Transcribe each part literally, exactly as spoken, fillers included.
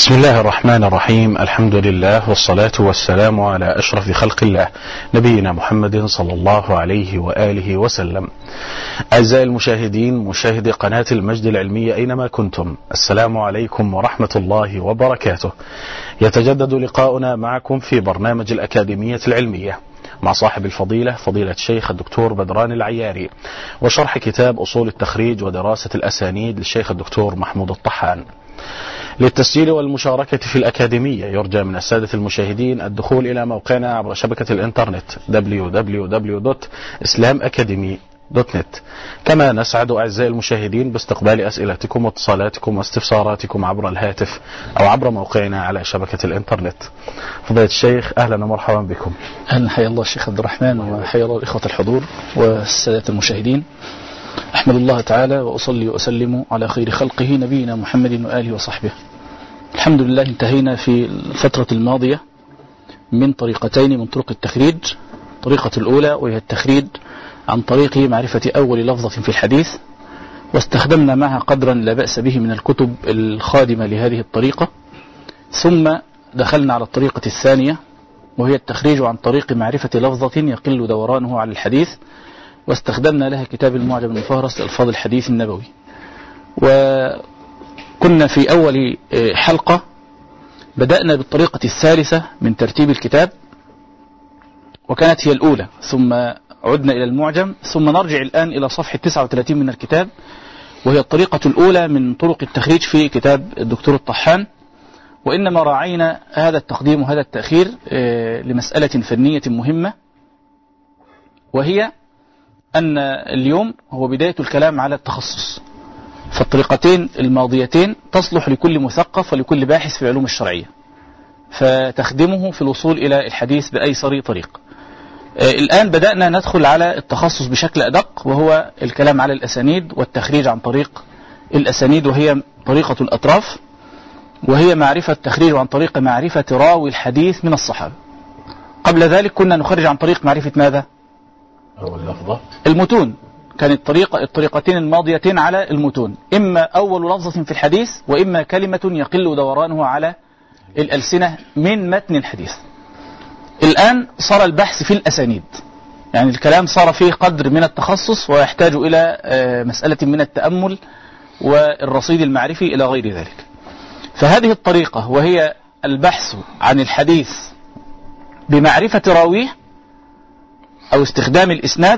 بسم الله الرحمن الرحيم. الحمد لله والصلاة والسلام على أشرف خلق الله نبينا محمد صلى الله عليه وآله وسلم. أعزائي المشاهدين، مشاهدي قناة المجد العلمية أينما كنتم، السلام عليكم ورحمة الله وبركاته. يتجدد لقاؤنا معكم في برنامج الأكاديمية العلمية مع صاحب الفضيلة فضيلة الشيخ الدكتور بدران العياري، وشرح كتاب أصول التخريج ودراسة الأسانيد للشيخ الدكتور محمود الطحان. للتسجيل والمشاركة في الأكاديمية يرجى من السادة المشاهدين الدخول إلى موقعنا عبر شبكة الإنترنت دبليو دبليو دبليو دوت إسلام أكاديمي دوت نت. كما نسعد أعزائي المشاهدين باستقبال أسئلتكم واتصالاتكم واستفساراتكم عبر الهاتف أو عبر موقعنا على شبكة الإنترنت. فضيلة الشيخ، أهلا ومرحبا بكم. أهلا، حيا الله الشيخ عبد الرحمن، وحيا الله الإخوة الحضور والسادة المشاهدين. أحمد الله تعالى وأصلي وأسلم على خير خلقه نبينا محمد وآله وصحبه. الحمد لله، انتهينا في الفترة الماضية من طريقتين من طرق التخريج. الطريقة الأولى وهي التخريج عن طريق معرفة أول لفظة في الحديث، واستخدمنا معها قدرا لا بأس به من الكتب الخادمة لهذه الطريقة. ثم دخلنا على الطريقة الثانية وهي التخريج عن طريق معرفة لفظة يقل دورانه على الحديث، واستخدمنا لها كتاب المعجم المفهرس لألفاظ الحديث النبوي. وكنا في أول حلقة بدأنا بالطريقة الثالثة من ترتيب الكتاب، وكانت هي الأولى، ثم عدنا إلى المعجم، ثم نرجع الآن إلى صفحة تسعة وثلاثين من الكتاب، وهي الطريقة الأولى من طرق التخريج في كتاب الدكتور الطحان. وإنما راعينا هذا التقديم وهذا التأخير لمسألة فنية مهمة، وهي أن اليوم هو بداية الكلام على التخصص. فالطريقتين الماضيتين تصلح لكل مثقف ولكل باحث في علوم الشرعية، فتخدمه في الوصول إلى الحديث بأيسر طريق. الآن بدأنا ندخل على التخصص بشكل أدق، وهو الكلام على الأسانيد والتخريج عن طريق الأسانيد، وهي طريقة الأطراف، وهي معرفة التخريج عن طريق معرفة راوي الحديث من الصحابة. قبل ذلك كنا نخرج عن طريق معرفة ماذا؟ أول لفظة المتون. كانت الطريقة الطريقتين الماضيتين على المتون، إما أول لفظة في الحديث، وإما كلمة يقل دورانه على الألسنة من متن الحديث. الآن صار البحث في الأسانيد، يعني الكلام صار فيه قدر من التخصص ويحتاج إلى مسألة من التأمل والرصيد المعرفي إلى غير ذلك. فهذه الطريقة وهي البحث عن الحديث بمعرفة راويه أو استخدام الإسناد،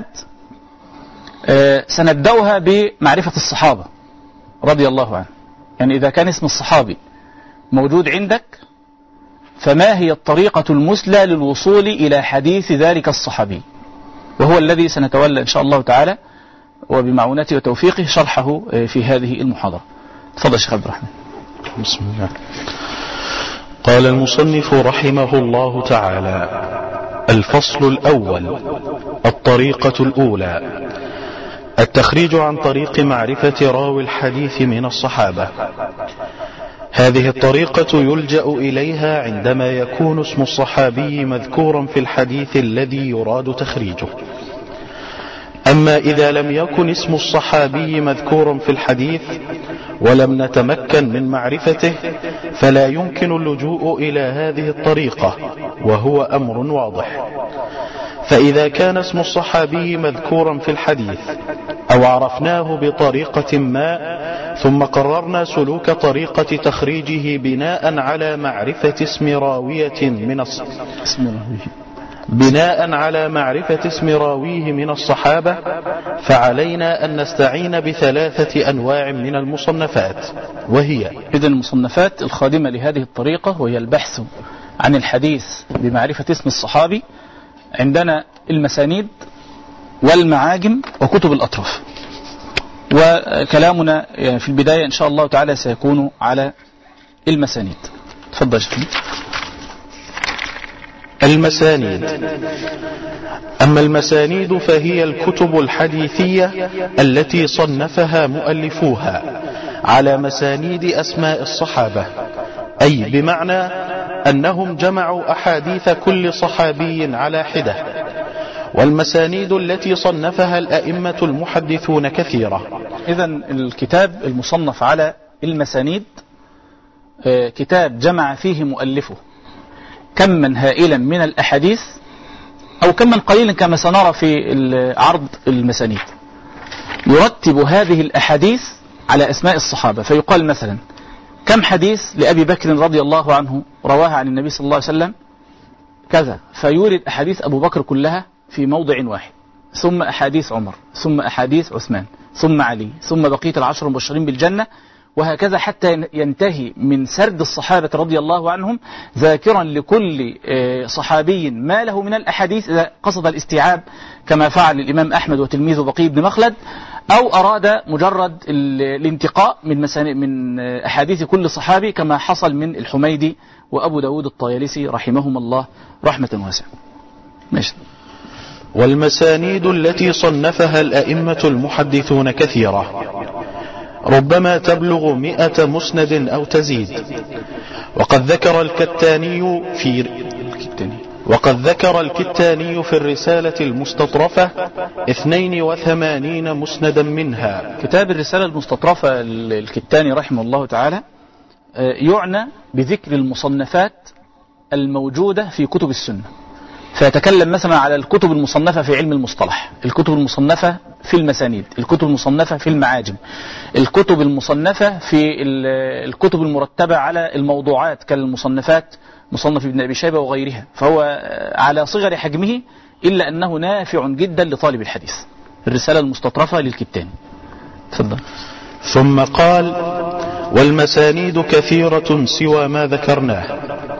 سنبدأها بمعرفة الصحابة رضي الله عنه. يعني إذا كان اسم الصحابي موجود عندك، فما هي الطريقة المثلى للوصول إلى حديث ذلك الصحابي، وهو الذي سنتولى إن شاء الله تعالى وبمعونته وتوفيقه شرحه في هذه المحاضرة. تفضل شيخ عبد الرحمن. بسم الله. قال المصنف رحمه الله تعالى: الفصل الأول. الطريقة الأولى التخريج عن طريق معرفة راوي الحديث من الصحابة. هذه الطريقة يلجأ إليها عندما يكون اسم الصحابي مذكورا في الحديث الذي يراد تخريجه. أما إذا لم يكن اسم الصحابي مذكورا في الحديث ولم نتمكن من معرفته، فلا يمكن اللجوء إلى هذه الطريقة، وهو أمر واضح. فإذا كان اسم الصحابي مذكورا في الحديث أو عرفناه بطريقة ما، ثم قررنا سلوك طريقة تخريجه بناء على معرفة اسم راوية من بناء على معرفة اسم راويه من الصحابة، فعلينا أن نستعين بثلاثة أنواع من المصنفات، وهي إذن المصنفات الخادمة لهذه الطريقة وهي البحث عن الحديث بمعرفة اسم الصحابي. عندنا المسانيد والمعاجم وكتب الأطراف، وكلامنا في البداية إن شاء الله تعالى سيكون على المسانيد. تفضل شيخ. المسانيد. أما المسانيد فهي الكتب الحديثية التي صنفها مؤلفوها على مسانيد أسماء الصحابة، أي بمعنى أنهم جمعوا أحاديث كل صحابي على حدة. والمسانيد التي صنفها الأئمة المحدثون كثيرة. إذن الكتاب المصنف على المسانيد كتاب جمع فيه مؤلفه كما هائلا من الأحاديث أو كما قليلا كما سنرى في عرض المسانيد، يرتب هذه الأحاديث على أسماء الصحابة، فيقال مثلا كم حديث لأبي بكر رضي الله عنه رواها عن النبي صلى الله عليه وسلم كذا، فيورد أحاديث أبو بكر كلها في موضع واحد، ثم أحاديث عمر، ثم أحاديث عثمان، ثم علي، ثم بقية العشر المبشرين بالجنة، وهكذا حتى ينتهي من سرد الصحابة رضي الله عنهم ذاكرا لكل صحابي ما له من الأحاديث إذا قصد الاستيعاب كما فعل الإمام أحمد وتلميذه بقي بن مخلد، أو أراد مجرد الانتقاء من من أحاديث كل صحابي كما حصل من الحميدي وأبو داود الطيالسي رحمهم الله رحمة واسعة. ماشي. والمسانيد التي صنفها الأئمة المحدثون كثيرة، ربما تبلغ مئة مسند أو تزيد، وقد ذكر الكتاني في وقد ذكر الكتاني في الرسالة المستطرفة اثنين وثمانين مسندا منها. كتاب الرسالة المستطرفة الكتاني رحمه الله تعالى يعنى بذكر المصنفات الموجودة في كتب السنة، فيتكلم مثلا على الكتب المصنفة في علم المصطلح، الكتب المصنفة في المسانيد، الكتب المصنفة في المعاجم، الكتب المصنفة في الكتب المرتبة على الموضوعات كالمصنفات مصنف ابن أبي شيبة وغيرها، فهو على صغر حجمه إلا أنه نافع جدا لطالب الحديث. الرسالة المستطرفة للكتاني. تفضل. ثم قال: والمسانيد كثيرة سوى ما ذكرناه.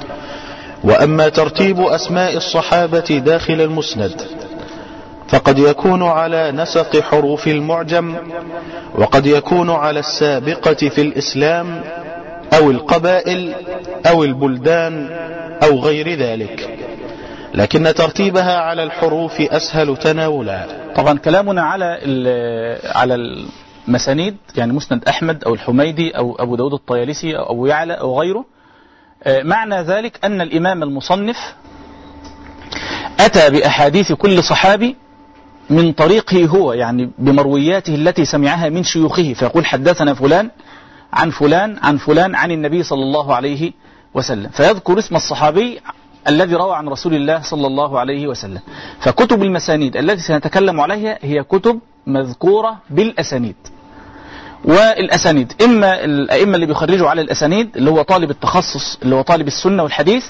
وأما ترتيب أسماء الصحابة داخل المسند فقد يكون على نسق حروف المعجم، وقد يكون على السابقة في الإسلام أو القبائل أو البلدان أو غير ذلك، لكن ترتيبها على الحروف أسهل تناولا. طبعا كلامنا على على المسانيد يعني مسند أحمد أو الحميدي أو أبو داود الطيالسي أو أبو يعلى أو غيره، معنى ذلك أن الإمام المصنف أتى بأحاديث كل صحابي من طريقه هو، يعني بمروياته التي سمعها من شيوخه، فيقول حدثنا فلان عن فلان عن فلان عن النبي صلى الله عليه وسلم، فيذكر اسم الصحابي الذي روى عن رسول الله صلى الله عليه وسلم. فكتب المسانيد التي سنتكلم عليها هي كتب مذكورة بالأسانيد. والأسانيد إما الأئمة اللي بيخرجوا على الأسانيد اللي هو طالب التخصص اللي هو طالب السنة والحديث،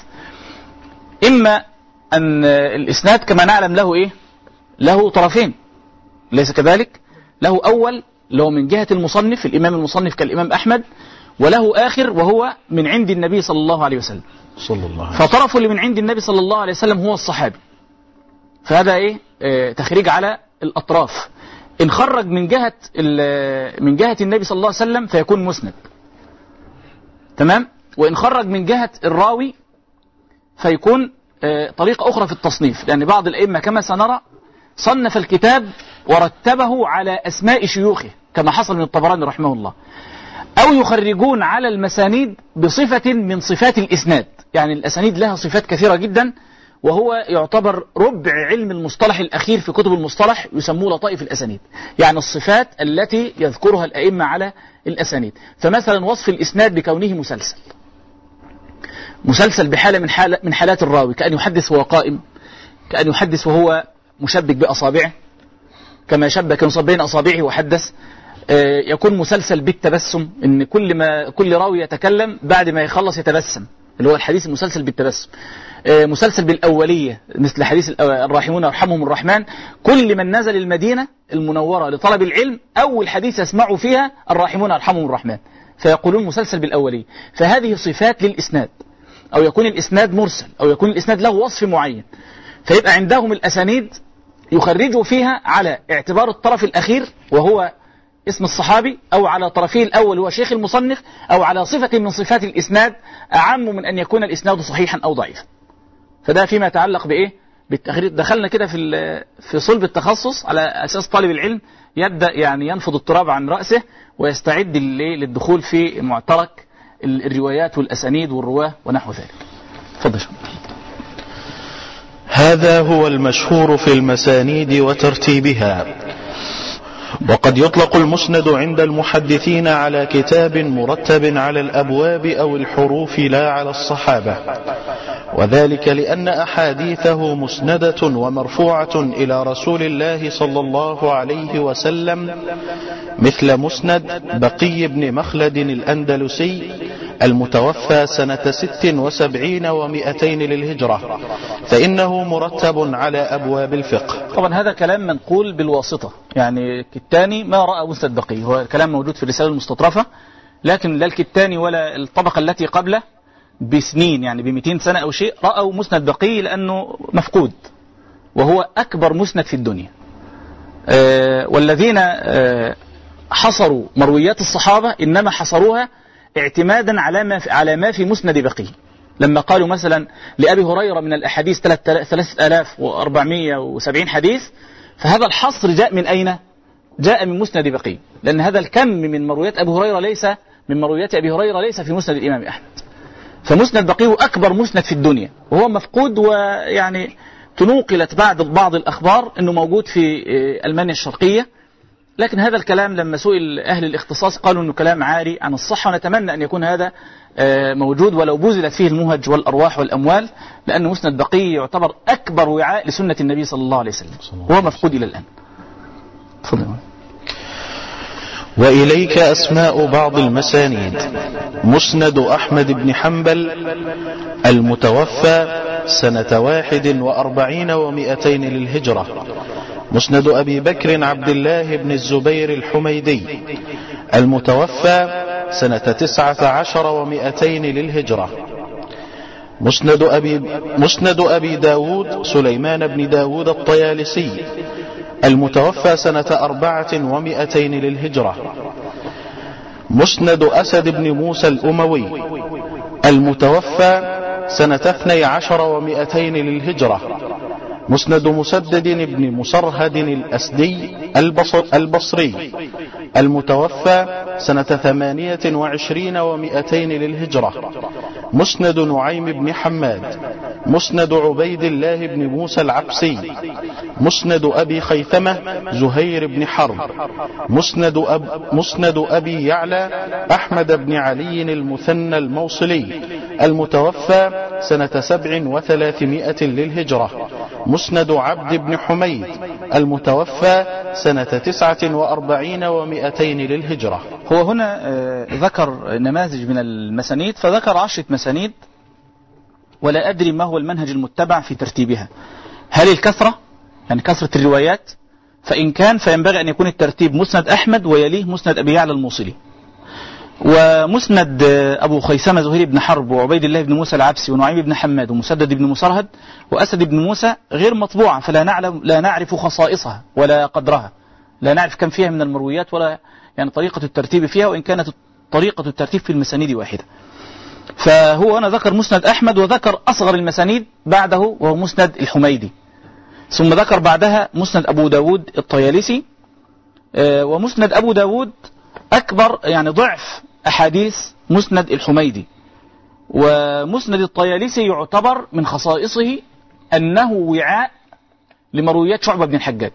إما أن الإسناد كما نعلم له إيه؟ له طرفين، ليس كذلك؟ له أول اللي هو من جهة المصنف، الإمام المصنف كالإمام أحمد، وله آخر وهو من عند النبي صلى الله عليه وسلم. صلى الله عليه وسلم. فطرفه اللي من عند النبي صلى الله عليه وسلم هو الصحابي، فهذا إيه؟ آه تخريج على الأطراف. إن خرج من جهة من جهة النبي صلى الله عليه وسلم فيكون مسند، تمام؟ وإن خرج من جهة الراوي فيكون آه طريقة أخرى في التصنيف، لأن يعني بعض الأئمة كما سنرى صنف الكتاب ورتبه على أسماء شيوخه كما حصل من الطبراني رحمه الله، أو يخرجون على المسانيد بصفة من صفات الإسناد، يعني الأسانيد لها صفات كثيرة جدا، وهو يعتبر ربع علم المصطلح الأخير في كتب المصطلح، يسموه لطائف الأسانيد، يعني الصفات التي يذكرها الأئمة على الأسانيد. فمثلا وصف الإسناد بكونه مسلسل، مسلسل بحالة من, حالة من حالات الراوي، كأن يحدث وهو قائم، كأن يحدث وهو مشبك بأصابعه كما شبك ينصب بين أصابعه وحدث. يكون مسلسل بالتبسم، إن كل ما كل راوي يتكلم بعد ما يخلص يتبسم، اللي هو الحديث المسلسل بالتبسم. مسلسل بالأولية مثل حديث الراحمون يرحمهم الرحمن، كل من نزل المدينة المنورة لطلب العلم أول حديث يسمعوا فيها الراحمون يرحمهم الرحمن، فيقولون مسلسل بالأولية. فهذه صفات للإسناد، أو يكون الإسناد مرسل، أو يكون الإسناد له وصف معين، فيبقى عندهم الأسانيد يخرجوا فيها على اعتبار الطرف الأخير وهو اسم الصحابي، أو على طرفه الأول هو شيخ المصنف، أو على صفة من صفات الإسناد أعم من أن يكون الإسناد صحيحا أو ضعيفا. فده فيما يتعلق بإيه؟ بالتخريج. دخلنا كده في في صلب التخصص على أساس طالب العلم يبدأ يعني ينفض التراب عن رأسه ويستعد للدخول في معترك الروايات والأسانيد والرواه ونحو ذلك. تفضل. هذا هو المشهور في المسانيد وترتيبها. وقد يطلق المسند عند المحدثين على كتاب مرتب على الأبواب أو الحروف لا على الصحابة، وذلك لأن أحاديثه مسندة ومرفوعة إلى رسول الله صلى الله عليه وسلم، مثل مسند بقي بن مخلد الأندلسي المتوفى سنة ست وسبعين ومئتين للهجرة، فإنه مرتب على أبواب الفقه. طبعا هذا كلام منقول بالواسطة، يعني الكتاني ما رأى مسند بقي، هو كلام موجود في الرسالة المستطرفة، لكن لا الكتاني ولا الطبقة التي قبله بسنين، يعني بمئتين سنة أو شيء، رأوا مسند بقي لأنه مفقود، وهو أكبر مسند في الدنيا. أه والذين أه حصروا مرويات الصحابة إنما حصروها اعتمادا على ما في, على ما في مسند بقي، لما قالوا مثلا لأبي هريرة من الأحاديث ثلاثة آلاف وأربعمائة وسبعين حديث، فهذا الحصر جاء من أين؟ جاء من مسند بقي، لأن هذا الكم من مرويات أبي هريرة ليس من مرويات أبي هريرة ليس في مسند الإمام أحمد. فمسند بقي أكبر مسند في الدنيا، وهو مفقود، ويعني تنوقلت بعد بعض الأخبار أنه موجود في ألمانيا الشرقية، لكن هذا الكلام لما سئل أهل الاختصاص قالوا أنه كلام عاري عن الصحة، ونتمنى أن يكون هذا موجود ولو بذلت فيه المهج والأرواح والأموال، لأن مسند بقي يعتبر أكبر وعاء لسنة النبي صلى الله عليه وسلم، وهو مفقود إلى الآن. تفضل. وإليك أسماء بعض المسانيد: مسند أحمد بن حنبل المتوفى سنة واحد وأربعين ومئتين للهجرة، مسند أبي بكر عبد الله بن الزبير الحميدي المتوفى سنة تسعة عشر ومئتين للهجرة، مسند أبي, مسند أبي داود سليمان بن داود الطيالسي المتوفى سنة أربعة ومئتين للهجرة، مسند أسد بن موسى الأموي المتوفى سنة اثني عشر ومئتين للهجرة، مسند مسدد بن مسرهد الأسدي البصر البصري المتوفى سنة ثمانية وعشرين ومئتين للهجرة، مسند نعيم بن حماد، مسند عبيد الله بن موسى العبسي، مسند أبي خيثمة زهير بن حرب، مسند, أب مسند أبي يعلى أحمد بن علي المثنى الموصلي المتوفى سنة سبع وثلاثمائة للهجرة، مسند عبد بن حميد المتوفى سنة تسعة وأربعين ومئتين للهجرة. هو هنا ذكر نماذج من المسانيد، فذكر عشرة مسانيد، ولا أدري ما هو المنهج المتبع في ترتيبها، هل الكثرة يعني كثرة الروايات؟ فإن كان فينبغي أن يكون الترتيب مسند أحمد ويليه مسند أبي يعلى الموصلي، ومسند أبو خيثمة زهير بن حرب وعبيد الله بن موسى العبسي ونعيم بن حماد ومسدد بن مسرهد وأسد بن موسى غير مطبوعة، فلا نعلم لا نعرف خصائصها ولا قدرها، لا نعرف كم فيها من المرويات ولا يعني طريقة الترتيب فيها، وإن كانت طريقة الترتيب في المسانيد واحدة. فهو هنا ذكر مسند أحمد، وذكر أصغر المسانيد بعده وهو مسند الحميدي، ثم ذكر بعدها مسند أبو داود الطيالسي، ومسند أبو داود أكبر يعني ضعف أحاديث مسند الحميدي، ومسند الطيالسي يعتبر من خصائصه أنه وعاء لمرويات شعبة بن الحجاج،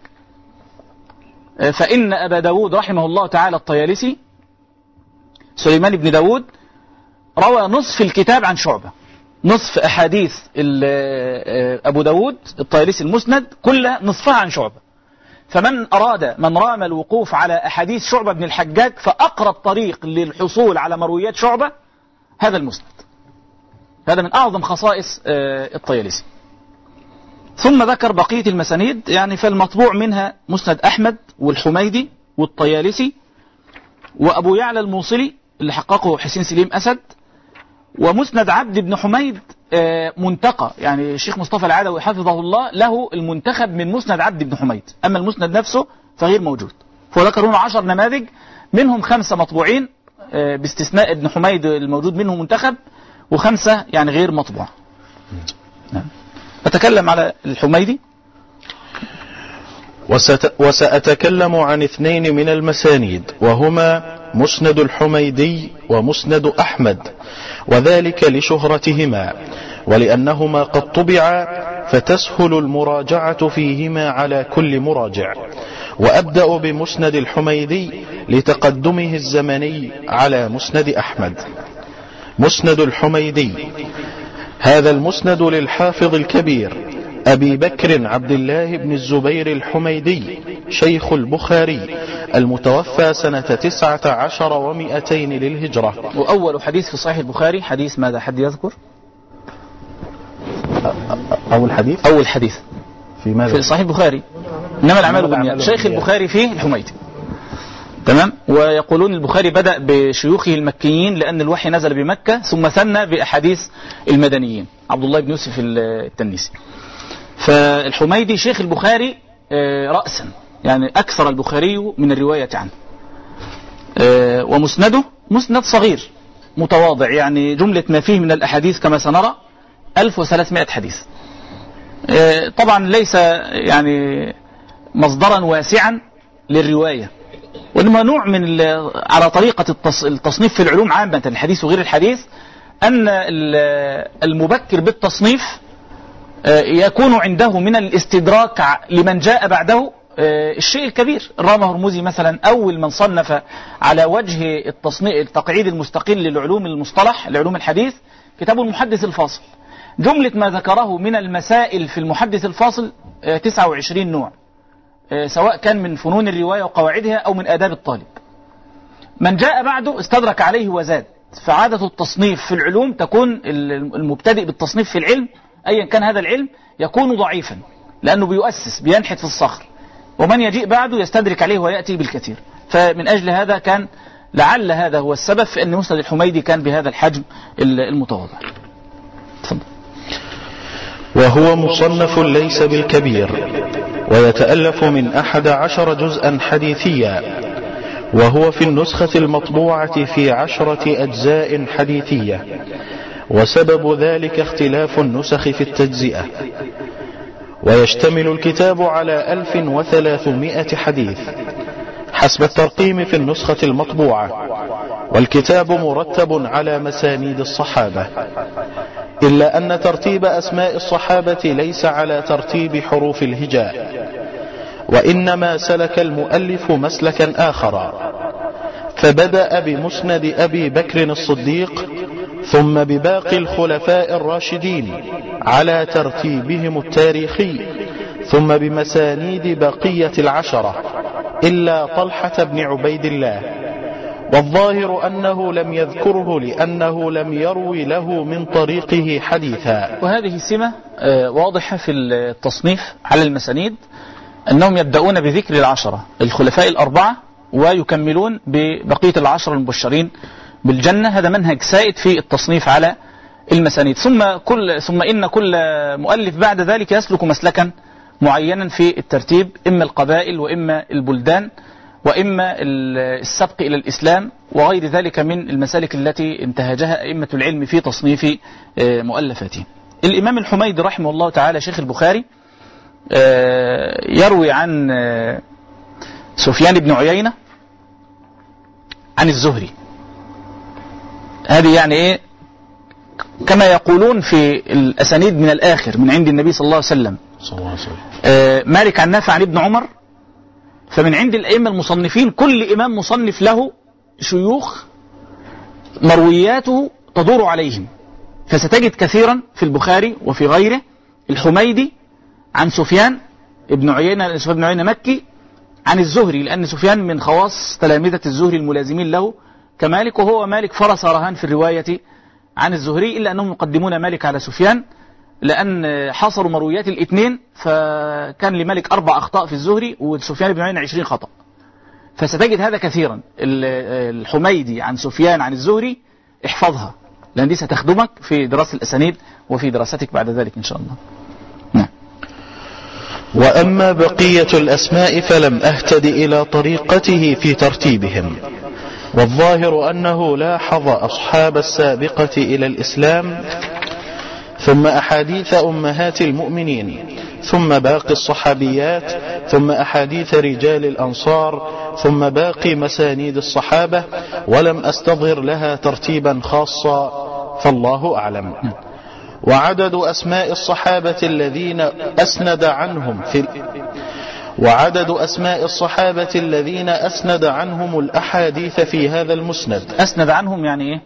فإن أبا داود رحمه الله تعالى الطيالسي سليمان بن داود روى نصف الكتاب عن شعبة، نصف أحاديث أبو داود الطيالسي المسند كلها نصفها عن شعبة. فمن أراد من رام الوقوف على أحاديث شعبة بن الحجاج فأقرب طريق للحصول على مرويات شعبة هذا المسند، هذا من أعظم خصائص الطيالسي. ثم ذكر بقية المسانيد، يعني فالمطبوع منها مسند أحمد والحميدي والطيالسي وأبو يعلى الموصلي اللي حققه حسين سليم أسد، ومسند عبد بن حميد منتقى، يعني الشيخ مصطفى العدوي حفظه الله له المنتخب من مسند عبد بن حميد، أما المسند نفسه فغير موجود. فذكر هنا عشر نماذج، منهم خمسة مطبوعين باستثناء ابن حميد الموجود منه منتخب، وخمسة يعني غير مطبوع. نعم. أتكلم على الحميدي، وست... وسأتكلم عن اثنين من المسانيد، وهما مسند الحميدي ومسند أحمد، وذلك لشهرتهما ولأنهما قد طبعا فتسهل المراجعة فيهما على كل مراجع. وأبدأ بمسند الحميدي لتقدمه الزمني على مسند أحمد. مسند الحميدي: هذا المسند للحافظ الكبير أبي بكر عبد الله بن الزبير الحميدي شيخ البخاري المتوفى سنة تسعة عشر ومئتين للهجرة. وأول حديث في صحيح البخاري حديث ماذا؟ حد يذكر؟ أول حديث أول حديث في ماذا؟ في صحيح البخاري إنما الأعمال بالنيات. شيخ البخاري فيه الحميدي. تمام. ويقولون البخاري بدأ بشيوخه المكيين لأن الوحي نزل بمكة، ثم ثنى بأحاديث المدنيين عبد الله بن يوسف التنيسي. فالحميدي شيخ البخاري رأسا، يعني أكثر البخاري من الرواية عنه. ومسنده مسند صغير متواضع، يعني جملة ما فيه من الأحاديث كما سنرى ألف وثلاثمائة حديث. طبعا ليس يعني مصدرا واسعا للرواية، وإنما نوع من على طريقة التصنيف في العلوم عامة الحديث وغير الحديث، أن المبكر بالتصنيف يكون عنده من الاستدراك لمن جاء بعده الشيء الكبير. الرامة هرمزي مثلا أول من صنف على وجه التصنيف التقعيد المستقل للعلوم المصطلح العلوم الحديث كتابه المحدث الفاصل. جملة ما ذكره من المسائل في المحدث الفاصل تسعة وعشرين نوع، سواء كان من فنون الرواية وقواعدها أو من آداب الطالب. من جاء بعده استدرك عليه وزاد. فعادة التصنيف في العلوم تكون المبتدئ بالتصنيف في العلم أيا كان هذا العلم يكون ضعيفا لأنه بيؤسس بينحت في الصخر، ومن يجيء بعده يستدرك عليه ويأتي بالكثير. فمن أجل هذا كان لعل هذا هو السبب في أن مسند الحميدي كان بهذا الحجم المتواضع. تفضل. وهو مصنف ليس بالكبير، ويتألف من أحد عشر جزءا حديثيا، وهو في النسخة المطبوعة في عشرة أجزاء حديثية، وسبب ذلك اختلاف النسخ في التجزئة. ويشتمل الكتاب على ألف وثلاثمائة حديث حسب الترقيم في النسخة المطبوعة، والكتاب مرتب على مسانيد الصحابة، إلا أن ترتيب أسماء الصحابة ليس على ترتيب حروف الهجاء، وإنما سلك المؤلف مسلكا آخر، فبدأ بمسند أبي بكر الصديق ثم بباقي الخلفاء الراشدين على ترتيبهم التاريخي، ثم بمسانيد بقية العشرة إلا طلحة بن عبيد الله، والظاهر أنه لم يذكره لأنه لم يروي له من طريقه حديثا. وهذه سمة واضحة في التصنيف على المسانيد، أنهم يبدأون بذكر العشرة الخلفاء الأربعة ويكملون ببقية العشرة المبشرين بالجنة. هذا منهج سائد في التصنيف على المسانيد. ثم كل ثم إن كل مؤلف بعد ذلك يسلك مسلكا معينا في الترتيب، إما القبائل وإما البلدان وإما السبق إلى الإسلام وغير ذلك من المسالك التي انتهجها أئمة العلم في تصنيف مؤلفاته. الإمام الحميدي رحمه الله تعالى شيخ البخاري يروي عن سفيان بن عيينة عن الزهري. هذه يعني إيه كما يقولون في الأسانيد من الآخر من عند النبي صلى الله عليه وسلم. مالك عن نافع عن ابن عمر. فمن عند الأئمة المصنفين كل إمام مصنف له شيوخ مروياته تدور عليهم، فستجد كثيرا في البخاري وفي غيره الحميدي عن سفيان ابن عيينة سفيان بن عيينة مكي عن الزهري، لأن سفيان من خواص تلامذة الزهري الملازمين له كمالك، وهو مالك فرس رهان في الرواية عن الزهري، إلا أنهم يقدمون مالك على سفيان لأن حصروا مرويات الاثنين، فكان لمالك أربع أخطاء في الزهري وسفيان بن عيينة عشرين خطأ. فستجد هذا كثيرا. الحميدي عن سفيان عن الزهري احفظها، لأن دي ستخدمك في دراسة الأسانيد وفي دراستك بعد ذلك إن شاء الله. نعم. وأما بقية الأسماء فلم أهتد إلى طريقته في ترتيبهم، والظاهر أنه لاحظ أصحاب السابقة إلى الإسلام، ثم أحاديث أمهات المؤمنين، ثم باقي الصحابيات، ثم أحاديث رجال الأنصار، ثم باقي مسانيد الصحابة، ولم أستظهر لها ترتيبا خاصا، فالله أعلم. وعدد أسماء الصحابة الذين أسند عنهم في وعدد أسماء الصحابة الذين أسند عنهم الأحاديث في هذا المسند. أسند عنهم يعني إيه؟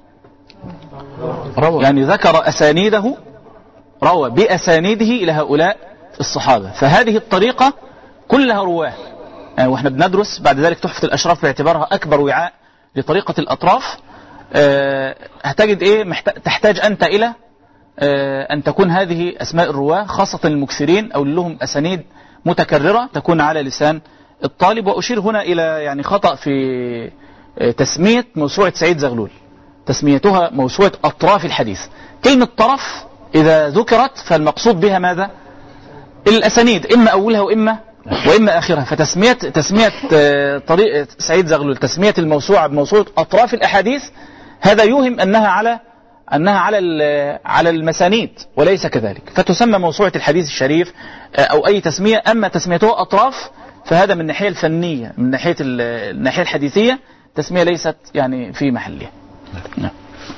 روى. يعني ذكر أسانيده، روى بأسانيده إلى هؤلاء الصحابة. فهذه الطريقة كلها رواه يعني. وإحنا بندرس بعد ذلك تحفة الأشراف باعتبارها أكبر وعاء لطريقة الأطراف. أه هتجد إيه تحتاج أنت إلى أه أن تكون هذه أسماء الرواه خاصة المكثرين أو لهم أسانيد متكررة تكون على لسان الطالب. وأشير هنا إلى يعني خطأ في تسمية موسوعة سعيد زغلول، تسميتها موسوعة أطراف الحديث. كلمة طرف إذا ذكرت فالمقصود بها ماذا؟ الأسانيد، إما أولها وإما وإما آخرها. فتسمية تسمية طريق سعيد زغلول تسمية الموسوعة بموسوعة أطراف الأحاديث هذا يوهم أنها على أنها على على المسانيد، وليس كذلك. فتسمى موسوعة الحديث الشريف أو أي تسمية. أما تسميته أطراف فهذا من الناحية الفنية، من ناحية الناحية الحديثية تسمية ليست يعني في محلها. نعم.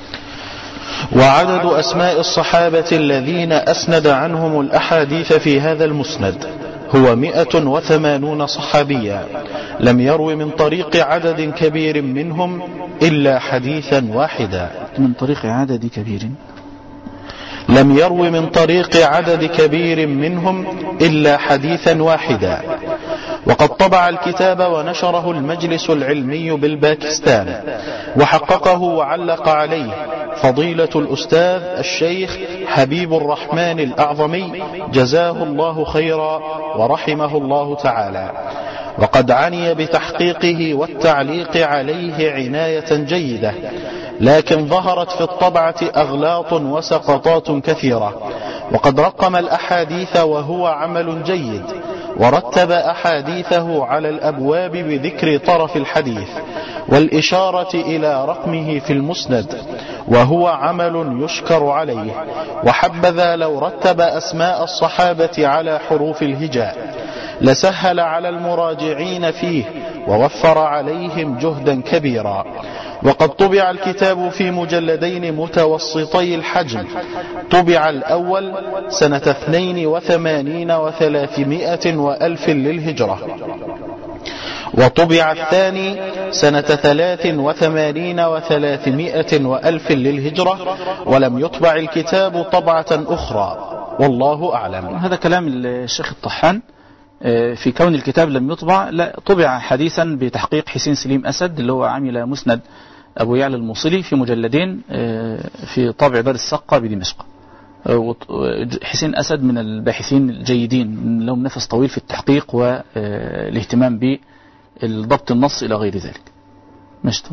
وعدد أسماء الصحابة الذين أسند عنهم الأحاديث في هذا المسند هو مئة وثمانون صحابيا، لم يروي من طريق عدد كبير منهم إلا حديثا واحدا. من طريق عدد كبير لم يروي من طريق عدد كبير منهم إلا حديثا واحدا. وقد طبع الكتاب ونشره المجلس العلمي بالباكستان، وحققه وعلق عليه فضيلة الأستاذ الشيخ حبيب الرحمن الأعظمي جزاه الله خيرا ورحمه الله تعالى. وقد عني بتحقيقه والتعليق عليه عناية جيدة، لكن ظهرت في الطبعة أغلاط وسقطات كثيرة. وقد رقم الأحاديث وهو عمل جيد، ورتب أحاديثه على الأبواب بذكر طرف الحديث والإشارة إلى رقمه في المسند، وهو عمل يشكر عليه. وحبذا لو رتب أسماء الصحابة على حروف الهجاء لسهل على المراجعين فيه ووفر عليهم جهدا كبيرا. وقد طبع الكتاب في مجلدين متوسطي الحجم، طبع الأول سنة اثنين وثمانين وثلاثمائة وألف للهجرة، وطبع الثاني سنة ثلاث وثمانين وثلاثمائة وألف للهجرة، ولم يطبع الكتاب طبعة أخرى، والله أعلم. هذا كلام الشيخ الطحان في كون الكتاب لم يطبع. لا، طبع حديثا بتحقيق حسين سليم أسد اللي هو عمل مسند أبو يعلى الموصلي في مجلدين في طابع دار السقة بدمشق. حسين أسد من الباحثين الجيدين، لهم نفس طويل في التحقيق والاهتمام بالضبط النص إلى غير ذلك. مشتم.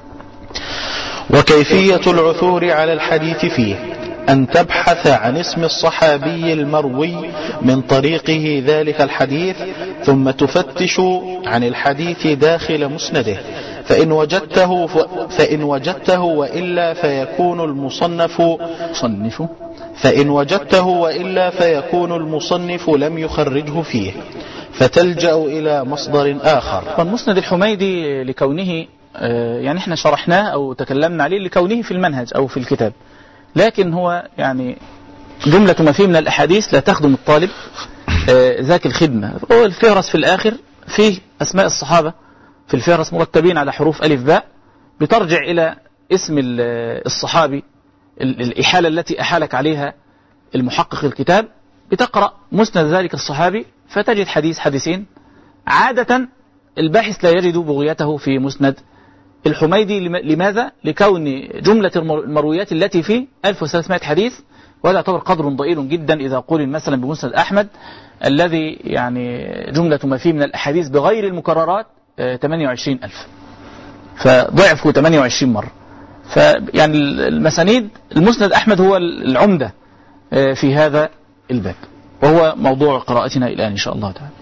وكيفية العثور على الحديث فيه أن تبحث عن اسم الصحابي المروي من طريقه ذلك الحديث، ثم تفتش عن الحديث داخل مسنده، فإن وجدته فإن وجدته وإلا فيكون المصنف صنف فإن وجدته وإلا فيكون المصنف لم يخرجه فيه، فتلجأ إلى مصدر آخر. فالمسند الحميدي لكونه يعني احنا شرحناه أو تكلمنا عليه لكونه في المنهج أو في الكتاب، لكن هو يعني جملة ما فيه من الأحاديث لا تخدم الطالب ذاك الخدمة. هو الفهرس في الآخر فيه أسماء الصحابة في الفهرس مرتبين على حروف ألف باء، بترجع إلى اسم الصحابي، الإحالة التي أحالك عليها المحقق الكتاب، بتقرأ مسند ذلك الصحابي فتجد حديث حديثين. عادة الباحث لا يجد بغيته في مسند الحميدي. لماذا؟ لكون جملة المرويات التي فيه ألف وثلاثمائة حديث، وهذا يعتبر قدر ضئيل جدا إذا قول مثلا بمسند أحمد الذي يعني جملة ما فيه من الأحاديث بغير المكررات ثمانية وعشرين ألف، فضعفه ثمانية وعشرين مرة. فيعني المسانيد المسند أحمد هو العمدة في هذا الباب، وهو موضوع قراءتنا الآن إن شاء الله تعالى.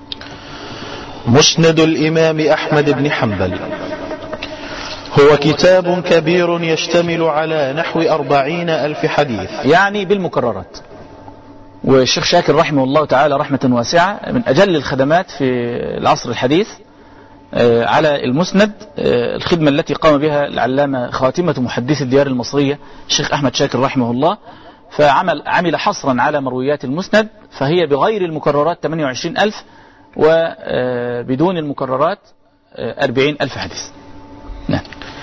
مسند الإمام أحمد بن حنبل هو كتاب كبير يشتمل على نحو أربعين ألف حديث، يعني بالمكررات. والشيخ شاكر رحمه الله تعالى رحمة واسعة من أجل الخدمات في العصر الحديث على المسند، الخدمة التي قام بها العلامة خاتمة محدث الديار المصرية الشيخ أحمد شاكر رحمه الله، فعمل عمل حصرا على مرويات المسند، فهي بغير المكررات ثمانية وعشرين ألف، وبدون المكررات أربعين ألف حديث. نعم.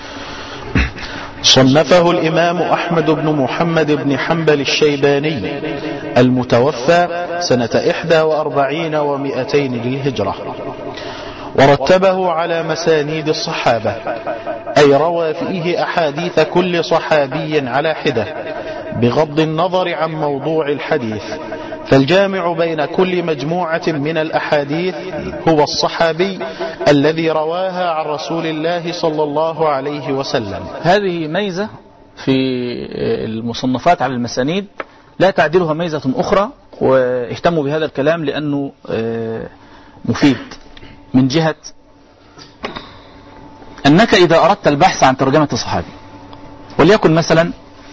صنفه الإمام أحمد بن محمد بن حنبل الشيباني المتوفى سنة إحدى وأربعين ومئتين للهجرة، ورتبه على مسانيد الصحابة، أي روى فيه أحاديث كل صحابي على حدة بغض النظر عن موضوع الحديث، فالجامع بين كل مجموعة من الأحاديث هو الصحابي الذي رواها عن رسول الله صلى الله عليه وسلم. هذه ميزة في المصنفات على المسانيد لا تعدلها ميزة أخرى، واهتموا بهذا الكلام لأنه مفيد من جهة أنك إذا أردت البحث عن ترجمة صحابي، وليكن مثلا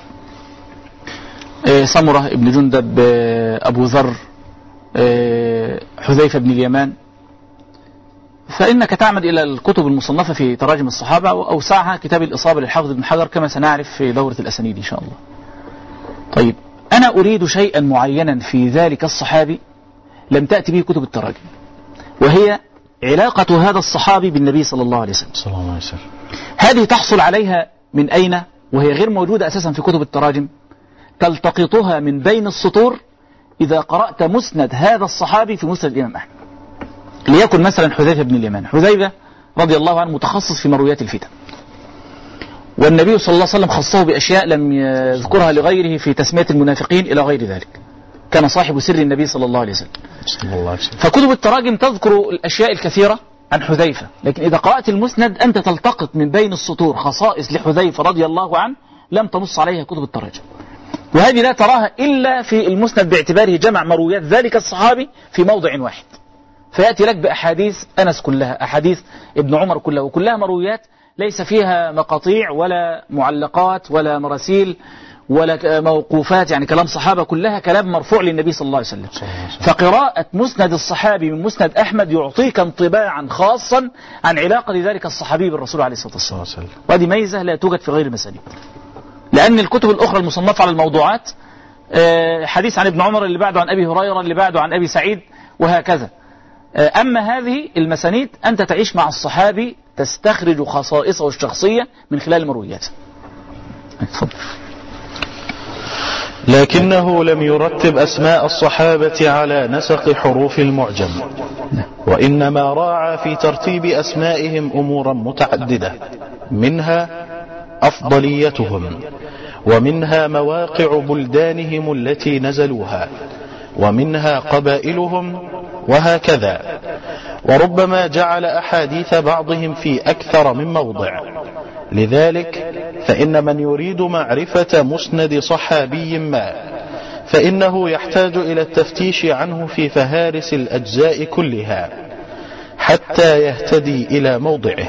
سمرة ابن جندب، أبو ذر، حذيفة بن اليمان، فإنك تعمد إلى الكتب المصنفة في تراجم الصحابة، وأوسعها كتاب الإصابة للحافظ ابن حجر كما سنعرف في دورة الأسانيد إن شاء الله. طيب أنا أريد شيئا معينا في ذلك الصحابي لم تأتي به كتب التراجم، وهي علاقة هذا الصحابي بالنبي صلى الله عليه وسلم. صلى الله عليه وسلم. هذه تحصل عليها من أين؟ وهي غير موجودة أساسا في كتب التراجم، تلتقطها من بين السطور إذا قرأت مسند هذا الصحابي في مسند الإمام أحمد. ليكن مثلا حذيفة بن اليمان، حذيفة رضي الله عنه متخصص في مرويات الفتن، والنبي صلى الله عليه وسلم خصه بأشياء لم يذكرها لغيره في تسمية المنافقين إلى غير ذلك، كان صاحب سر النبي صلى الله عليه وسلم. فكتب التراجم تذكر الأشياء الكثيرة عن حذيفة، لكن إذا قرأت المسند أنت تلتقط من بين السطور خصائص لحذيفة رضي الله عنه لم تنص عليها كتب التراجم، وهذه لا تراها إلا في المسند باعتباره جمع مرويات ذلك الصحابي في موضع واحد، فيأتي لك بأحاديث أنس كلها، أحاديث ابن عمر كلها، وكلها مرويات ليس فيها مقاطيع ولا معلقات ولا مراسيل ولا موقوفات، يعني كلام صحابة، كلها كلام مرفوع للنبي صلى الله عليه وسلم. فقراءة مسند الصحابي من مسند أحمد يعطيك انطباعا خاصا عن علاقة ذلك الصحابي بالرسول عليه الصلاة والسلام، وهذه ميزة لا توجد في غير المسانيد، لأن الكتب الأخرى المصنفة على الموضوعات حديث عن ابن عمر، اللي بعده عن أبي هريرة، اللي بعده عن أبي سعيد، وهكذا. أما هذه المسانيد أنت تعيش مع الصحابي، تستخرج خصائصه الشخصية من خلال مروياته. لكنه لم يرتب أسماء الصحابة على نسق حروف المعجم، وإنما راعى في ترتيب أسمائهم أمورا متعددة، منها أفضليتهم، ومنها مواقع بلدانهم التي نزلوها، ومنها قبائلهم، وهكذا. وربما جعل أحاديث بعضهم في أكثر من موضع. لذلك فإن من يريد معرفة مسند صحابي ما فإنه يحتاج إلى التفتيش عنه في فهارس الأجزاء كلها حتى يهتدي إلى موضعه.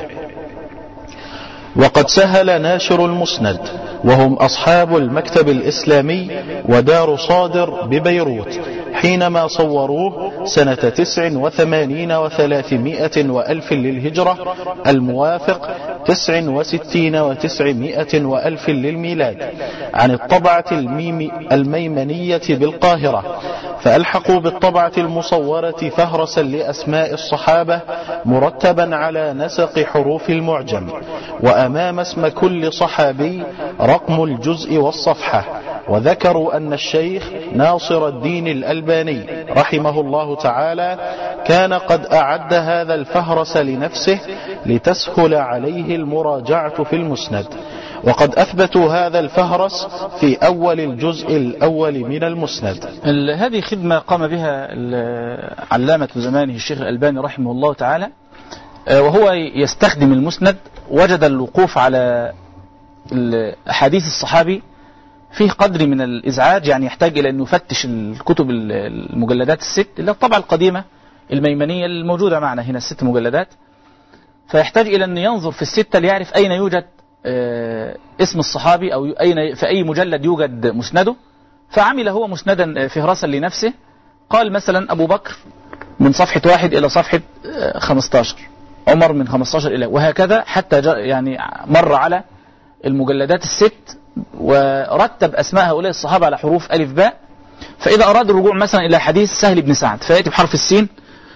وقد سهل ناشر المسند، وهم أصحاب المكتب الإسلامي ودار صادر ببيروت، حينما صوروه سنة تسع وثمانين وثلاثمائة وألف للهجرة، الموافق تسع وستين وتسعمائة وألف للميلاد، عن الطبعة الميمنية بالقاهرة، فألحقوا بالطبعة المصورة فهرسا لأسماء الصحابة مرتبا على نسق حروف المعجم، وأمام اسم كل صحابي رقم الجزء والصفحة. وذكروا أن الشيخ ناصر الدين الألباني رحمه الله تعالى كان قد أعد هذا الفهرس لنفسه لتسهل عليه المراجعة في المسند، وقد أثبتوا هذا الفهرس في أول الجزء الأول من المسند. هذه خدمة قام بها علامة زمانه الشيخ الألباني رحمه الله تعالى، وهو يستخدم المسند. وجد الوقوف على أحاديث الصحابي فيه قدر من الإزعاج، يعني يحتاج إلى أن يفتش الكتب المجلدات الست، اللي الطبعة القديمة الميمنية الموجودة معنا هنا الست مجلدات، فيحتاج إلى أن ينظر في الستة ليعرف أين يوجد اسم الصحابي، أو أين في أي مجلد يوجد مسنده. فعمل هو مسندا فهرسا لنفسه، قال مثلا أبو بكر من صفحة واحد إلى صفحة خمسة عشر، عمر من خمسة عشر إلى، وهكذا حتى يعني مر على المجلدات الست ورتب أسماء هؤلاء الصحابة على حروف ألف باء. فإذا أراد الرجوع مثلا إلى حديث سهل بن سعد فيأتي بحرف السين،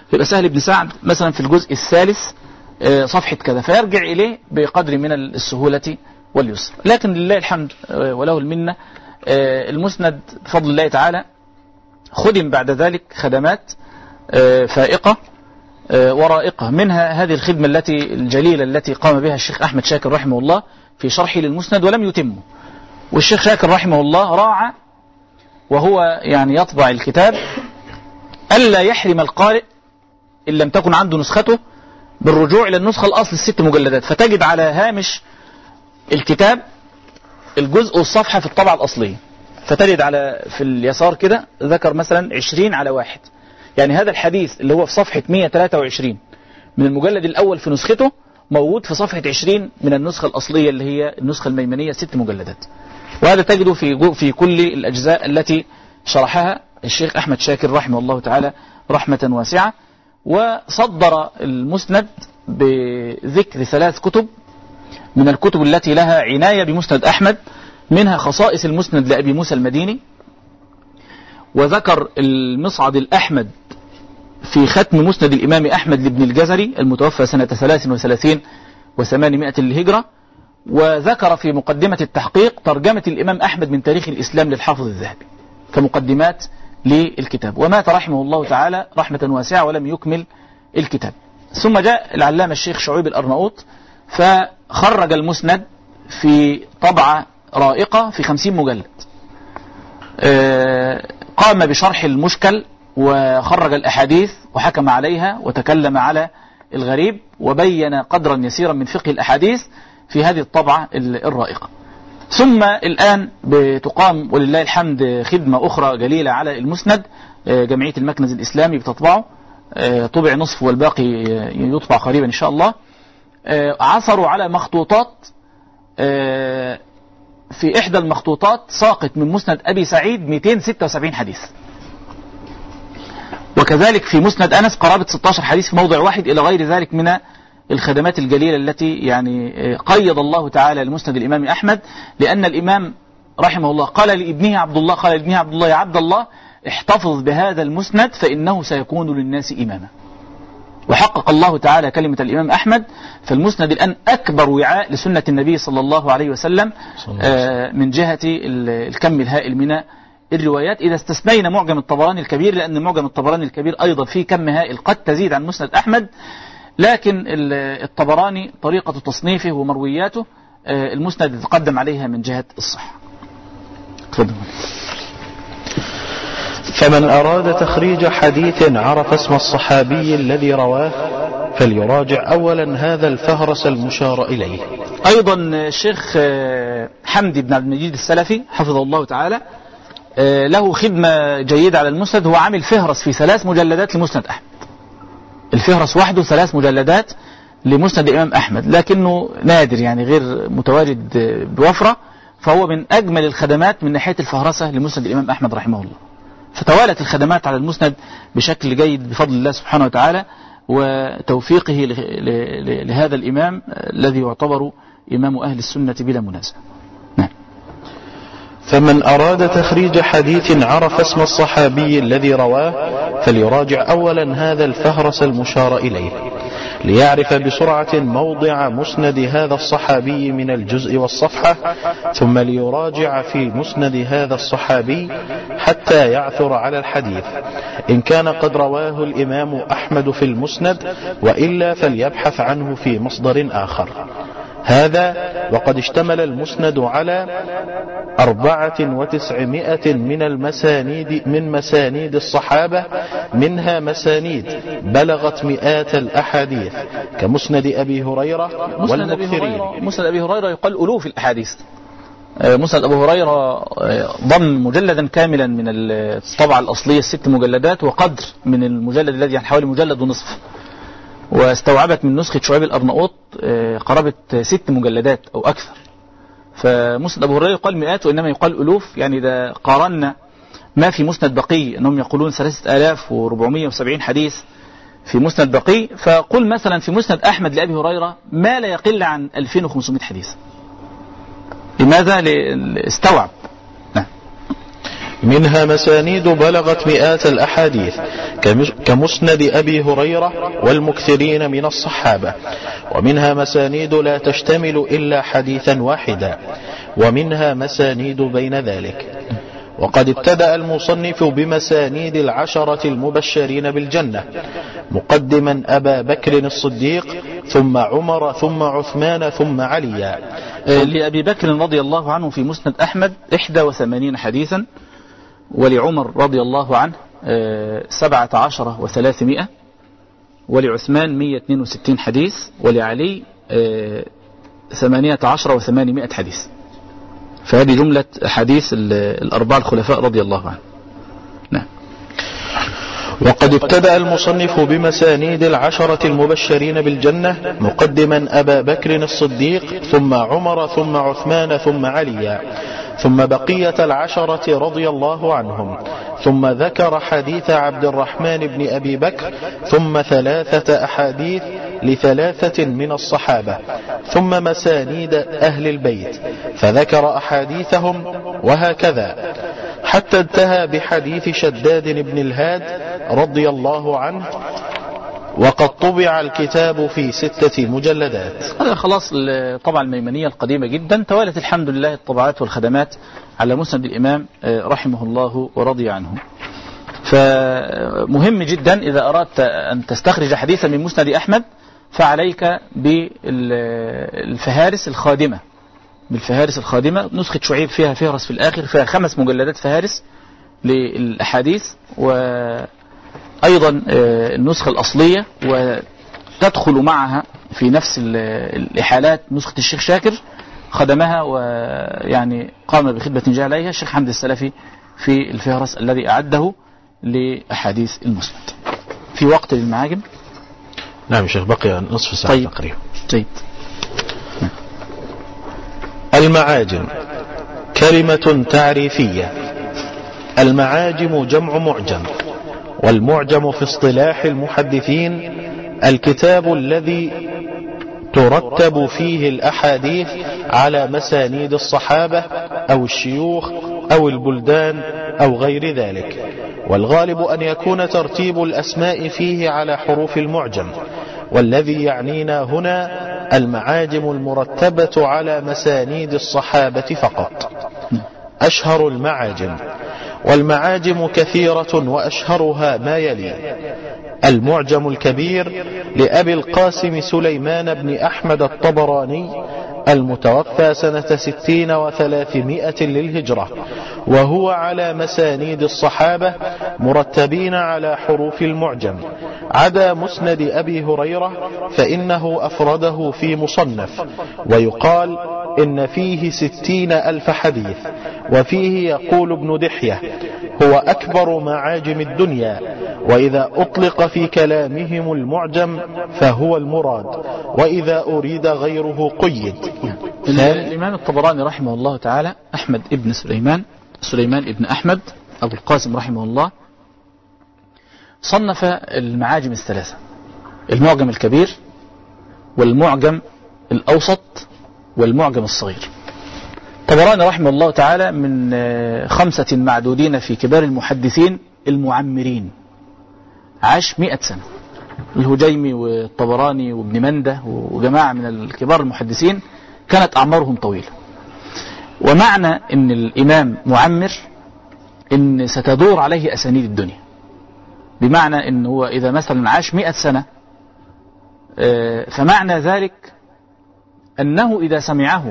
يبقى سهل بن سعد مثلا في الجزء الثالث صفحة كذا، فيرجع إليه بقدر من السهولة واليسر. لكن لله الحمد وله المنة، المسند بفضل الله تعالى خدم بعد ذلك خدمات فائقة ورائقة، منها هذه الخدمة التي الجليلة التي قام بها الشيخ أحمد شاكر رحمه الله في شرحه للمسند ولم يتمه. والشيخ شاكر رحمه الله راعى وهو يعني يطبع الكتاب ألا يحرم القارئ إن لم تكن عنده نسخته بالرجوع إلى النسخة الأصل الست مجلدات، فتجد على هامش الكتاب الجزء والصفحة في الطبعة الأصلية، فتجد على في اليسار كده ذكر مثلا عشرين على واحد، يعني هذا الحديث اللي هو في صفحة مئة وثلاثة وعشرين من المجلد الأول في نسخته موجود في صفحة عشرين من النسخة الأصلية اللي هي النسخة الميمنية ست مجلدات. وهذا تجده في في كل الأجزاء التي شرحها الشيخ أحمد شاكر رحمه الله تعالى رحمة واسعة. وصدر المسند بذكر ثلاث كتب من الكتب التي لها عناية بمسند أحمد، منها خصائص المسند لأبي موسى المديني، وذكر المصعد الأحمد في ختم مسند الإمام أحمد لابن الجزري المتوفى سنة ثلاث وثلاثين وثمانمائة للهجرة، وذكر في مقدمة التحقيق ترجمة الإمام أحمد من تاريخ الإسلام للحافظ الذهبي كمقدمات للكتاب. ومات رحمه الله تعالى رحمة واسعة ولم يكمل الكتاب. ثم جاء العلامة الشيخ شعيب الأرناؤوط فخرج المسند في طبعة رائقة في خمسين مجلد، قام بشرح المشكل وخرج الأحاديث وحكم عليها وتكلم على الغريب وبين قدرا يسيرا من فقه الأحاديث في هذه الطبعة الرائقة. ثم الآن بتقام ولله الحمد خدمة أخرى جليلة على المسند، جمعية المكنز الإسلامي بتطبعه، طبع نصف والباقي يطبع قريبا إن شاء الله. عثروا على مخطوطات، في إحدى المخطوطات ساقط من مسند أبي سعيد مئتين وستة وسبعين حديث، وكذلك في مسند أنس قرابة ستة عشر حديث في موضع واحد، إلى غير ذلك من الخدمات الجليلة التي يعني قيض الله تعالى لمسند الإمام أحمد، لأن الإمام رحمه الله قال لابنه عبد الله قال لابنه عبد الله يا عبد الله احتفظ بهذا المسند فإنه سيكون للناس إماما. وحقق الله تعالى كلمة الإمام أحمد، فالمسند الآن أكبر وعاء لسنة النبي صلى الله عليه وسلم من جهة الكم الهائل من الروايات، إذا استثنينا معجم الطبراني الكبير، لأن معجم الطبراني الكبير أيضا فيه كم هائل قد تزيد عن مسند أحمد، لكن الطبراني طريقة تصنيفه ومروياته المسند يتقدم عليها من جهة الصحة. تفضل. فمن أراد تخريج حديث عرف اسم الصحابي الذي رواه فليراجع أولا هذا الفهرس المشار إليه. أيضا الشيخ حمدي بن عبد المجيد السلفي حفظه الله تعالى له خدمة جيدة على المسند، هو عامل فهرس في ثلاث مجلدات لمسند أحمد، الفهرس وحده ثلاث مجلدات لمسند الإمام أحمد، لكنه نادر يعني غير متواجد بوفرة، فهو من أجمل الخدمات من ناحية الفهرسة لمسند الإمام أحمد رحمه الله. فتوالت الخدمات على المسند بشكل جيد بفضل الله سبحانه وتعالى وتوفيقه لهذا الإمام الذي يعتبر إمام أهل السنة بلا منازع. نعم. فمن أراد تخريج حديث عرف اسم الصحابي الذي رواه فليراجع أولا هذا الفهرس المشار إليه ليعرف بسرعة موضع مسند هذا الصحابي من الجزء والصفحة، ثم ليراجع في مسند هذا الصحابي حتى يعثر على الحديث إن كان قد رواه الإمام أحمد في المسند، وإلا فليبحث عنه في مصدر آخر. هذا وقد اشتمل المسند على أربعة وتسعمائة من المسانيد من مسانيد الصحابة، منها مسانيد بلغت مئات الأحاديث كمسند أبي هريرة والمكثرين. مسند أبي هريرة يقال ألوف الأحاديث. مسند أبو هريرة ضم مجلدا كاملا من الطبعة الأصلية الست مجلدات وقدر من المجلد الذي يعني حوالي مجلد ونصف، واستوعبت من نسخة شعيب الأرناؤوط قرابة ست مجلدات أو أكثر. فمسند أبو هريرة يقال مئات وإنما يقال ألوف، يعني إذا قارنا ما في مسند بقي أنهم يقولون ثلاثة آلاف وأربعمائة وسبعين حديث في مسند بقي، فقل مثلا في مسند أحمد لأبي هريرة ما لا يقل عن ألفين وخمسمائة حديث. لماذا؟ استوعب. منها مسانيد بلغت مئات الأحاديث كمسند أبي هريرة والمكثرين من الصحابة، ومنها مسانيد لا تشتمل إلا حديثا واحدا، ومنها مسانيد بين ذلك. وقد ابتدأ المصنف بمسانيد العشرة المبشرين بالجنة، مقدما أبا بكر الصديق ثم عمر ثم عثمان ثم علي. لأبي بكر رضي الله عنه في مسند أحمد إحدى وثمانين حديثا، ولعمر رضي الله عنه سبعة عشر وثلاثمائة، ولعثمان مئة واثنين وستين حديث، ولعلي ثمانية عشر وثمانمائة حديث. فهذه جملة حديث الأربعة الخلفاء رضي الله عنه. نعم. وقد ابتدأ المصنف بمسانيد العشرة المبشرين بالجنة، مقدما أبا بكر الصديق ثم عمر ثم عثمان ثم علي، ثم بقية العشرة رضي الله عنهم، ثم ذكر حديث عبد الرحمن بن أبي بكر، ثم ثلاثة أحاديث لثلاثة من الصحابة، ثم مسانيد أهل البيت فذكر أحاديثهم، وهكذا حتى انتهى بحديث شداد بن الهاد رضي الله عنه، وقد طبع الكتاب في ستة مجلدات. هذا خلاص طبعا الميمنية القديمة جدا، توالت الحمد لله الطبعات والخدمات على مسند الإمام رحمه الله ورضي عنه. فمهم جدا إذا أردت أن تستخرج حديثا من مسند أحمد فعليك بالفهارس الخادمة، بالفهارس الخادمة. نسخة شعيب فيها فهرس في الآخر، فيها خمس مجلدات فهارس للأحاديث، وأيضا النسخة الأصلية، وتدخل معها في نفس الإحالات نسخة الشيخ شاكر خدمها، ويعني قام بخدمة جاء عليها الشيخ حمد السلفي في الفهرس الذي أعده لأحاديث المسند. في وقت للمعاجم؟ نعم شيخ، بقي نصف ساعة طيب. تقريبا. جيد. المعاجم كلمة تعريفية. المعاجم جمع معجم، والمعجم في اصطلاح المحدثين الكتاب الذي ترتب فيه الأحاديث على مسانيد الصحابة أو الشيوخ أو البلدان أو غير ذلك، والغالب أن يكون ترتيب الأسماء فيه على حروف المعجم، والذي يعنينا هنا المعاجم المرتبة على مسانيد الصحابة فقط. أشهر المعاجم، والمعاجم كثيرة وأشهرها ما يلي: المعجم الكبير لأبي القاسم سليمان بن أحمد الطبراني المتوفى سنة ستين وثلاثمائة للهجرة، وهو على مسانيد الصحابة مرتبين على حروف المعجم، عدا مسند أبي هريرة فإنه أفرده في مصنف، ويقال إن فيه ستين ألف حديث. وفيه يقول ابن دحية: هو أكبر معاجم الدنيا، وإذا أطلق في كلامهم المعجم فهو المراد، وإذا أريد غيره قيد. الإمام الطبراني رحمه الله تعالى أحمد ابن سليمان سليمان ابن أحمد أبو القاسم رحمه الله صنف المعاجم الثلاثة: المعجم الكبير، والمعجم الأوسط، والمعجم الصغير. الطبراني رحمه الله تعالى من خمسة معدودين في كبار المحدثين المعمرين، عاش مئة سنة. الهجيمي والطبراني وابن منده وجماعة من الكبار المحدثين كانت أعمارهم طويلة. ومعنى أن الإمام معمر أن ستدور عليه أسانيد الدنيا، بمعنى أنه هو إذا مثلا عاش مئة سنة فمعنى ذلك أنه إذا سمعه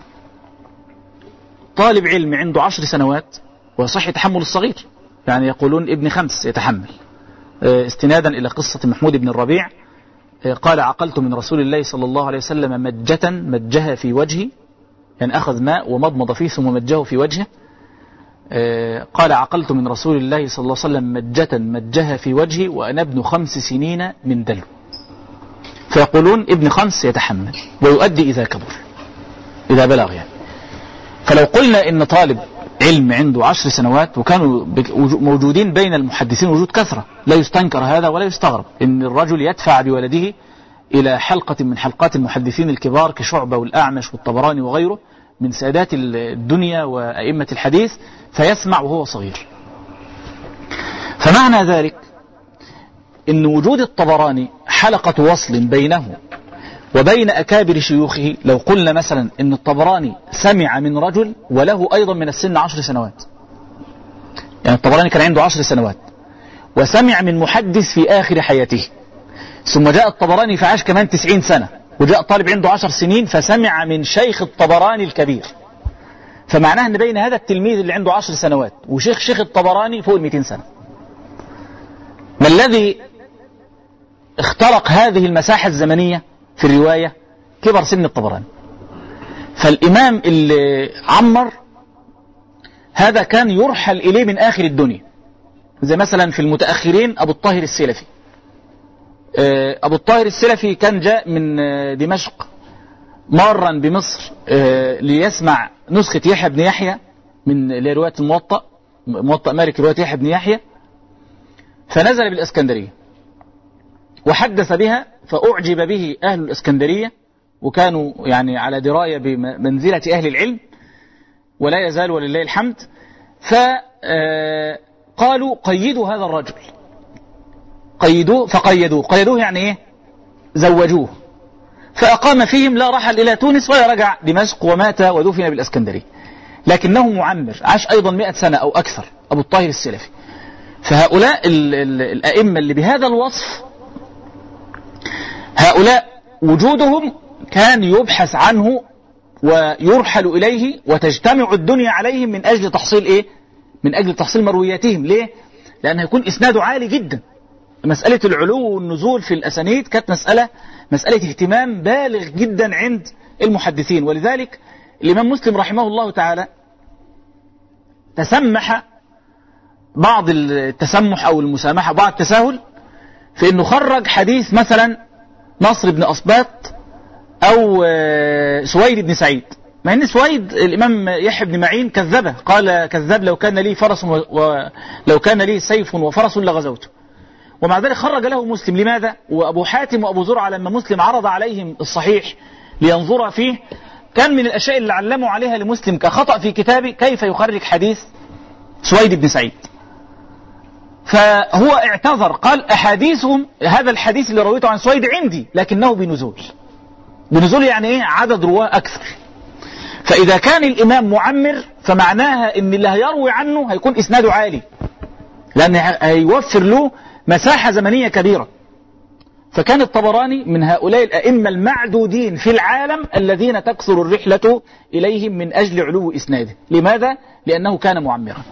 طالب علم عنده عشر سنوات وصح يتحمل الصغير، يعني يقولون ابن خمس يتحمل، استنادا إلى قصة محمود بن الربيع قال: عقلت من رسول الله صلى الله عليه وسلم مجة مجها في وجهي، يعني أخذ ماء ومضمض فيه ثم مجه في وجهه. قال: عقلت من رسول الله صلى الله عليه وسلم مجة مجها في وجهي وأنا ابن خمس سنين من دلو. فيقولون ابن خمس يتحمل ويؤدي إذا كبر، إذا بلغ يعني. فلو قلنا إن طالب علم عنده عشر سنوات، وكانوا موجودين بين المحدثين وجود كثرة، لا يستنكر هذا ولا يستغرب إن الرجل يدفع بولده إلى حلقة من حلقات المحدثين الكبار كشعبة والأعمش والطبراني وغيره، من سادات الدنيا وأئمة الحديث فيسمع وهو صغير. فمعنى ذلك إن وجود الطبراني حلقة وصل بينه وبين أكابر شيوخه. لو قلنا مثلا إن الطبراني سمع من رجل وله أيضا من السن عشر سنوات، يعني الطبراني كان عنده عشر سنوات وسمع من محدث في آخر حياته، ثم جاء الطبراني فعاش كمان تسعين سنة، وجاء طالب عنده عشر سنين فسمع من شيخ الطبراني الكبير. فمعناه أن بين هذا التلميذ اللي عنده عشر سنوات وشيخ شيخ الطبراني فوق المئتين سنة. ما الذي اخترق هذه المساحة الزمنية في الرواية؟ كبر سن الطبراني. فالإمام اللي عمر هذا كان يرحل إليه من آخر الدنيا، زي مثلا في المتأخرين أبو الطاهر السلفي. أبو الطاهر السلفي كان جاء من دمشق مارا بمصر ليسمع نسخة يحيى بن يحيى من رواية الموطأ، موطأ مالك رواية يحيى بن يحيى، فنزل بالإسكندرية وحدث بها فأعجب به أهل الإسكندرية، وكانوا يعني على دراية بمنزلة أهل العلم ولا يزال ولله الحمد. فقالوا قيدوا هذا الرجل، قيدوه فقيدوه قيدوه يعني إيه؟ زوجوه. فأقام فيهم لا رحل إلى تونس ولا رجع دمشق، ومات ودفن بالإسكندرية، لكنه معمر عاش أيضا مئة سنة أو أكثر، أبو الطاهر السلفي. فهؤلاء ال ال الأئمة اللي بهذا الوصف، هؤلاء وجودهم كان يبحث عنه ويرحل إليه وتجتمع الدنيا عليهم من أجل تحصيل إيه؟ من أجل تحصيل مروياتهم. ليه؟ لأن هيكون إسناده عالي جدا. مسألة العلو والنزول في الأسانيد كانت مسألة مسألة اهتمام بالغ جدا عند المحدثين، ولذلك الإمام مسلم رحمه الله تعالى تسمح بعض التسمح أو المسامحة، بعض التساهل في أنه خرج حديث مثلا نصر بن أصباط أو سويد بن سعيد، مع أن سويد الإمام يحيى بن معين كذبه، قال كذب لو كان لي فرس ولو كان لي سيف وفرس لغزوته، ومع ذلك خرج له مسلم. لماذا؟ وأبو حاتم وأبو زرعة لما مسلم عرض عليهم الصحيح لينظر فيه، كان من الأشياء اللي علموا عليها لمسلم كخطأ في كتابه كيف يخرج حديث سويد بن سعيد. فهو اعتذر قال أحاديثهم، هذا الحديث اللي رويته عن سويد عندي لكنه بنزول. بنزول يعني ايه؟ عدد رواه أكثر. فإذا كان الإمام معمر فمعناها ان اللي هيروي عنه هيكون إسناده عالي، لأن هيوفر له مساحة زمنية كبيرة. فكان الطبراني من هؤلاء الأئمة المعدودين في العالم الذين تكثر الرحلة إليهم من أجل علو إسناده. لماذا؟ لأنه كان معمرا.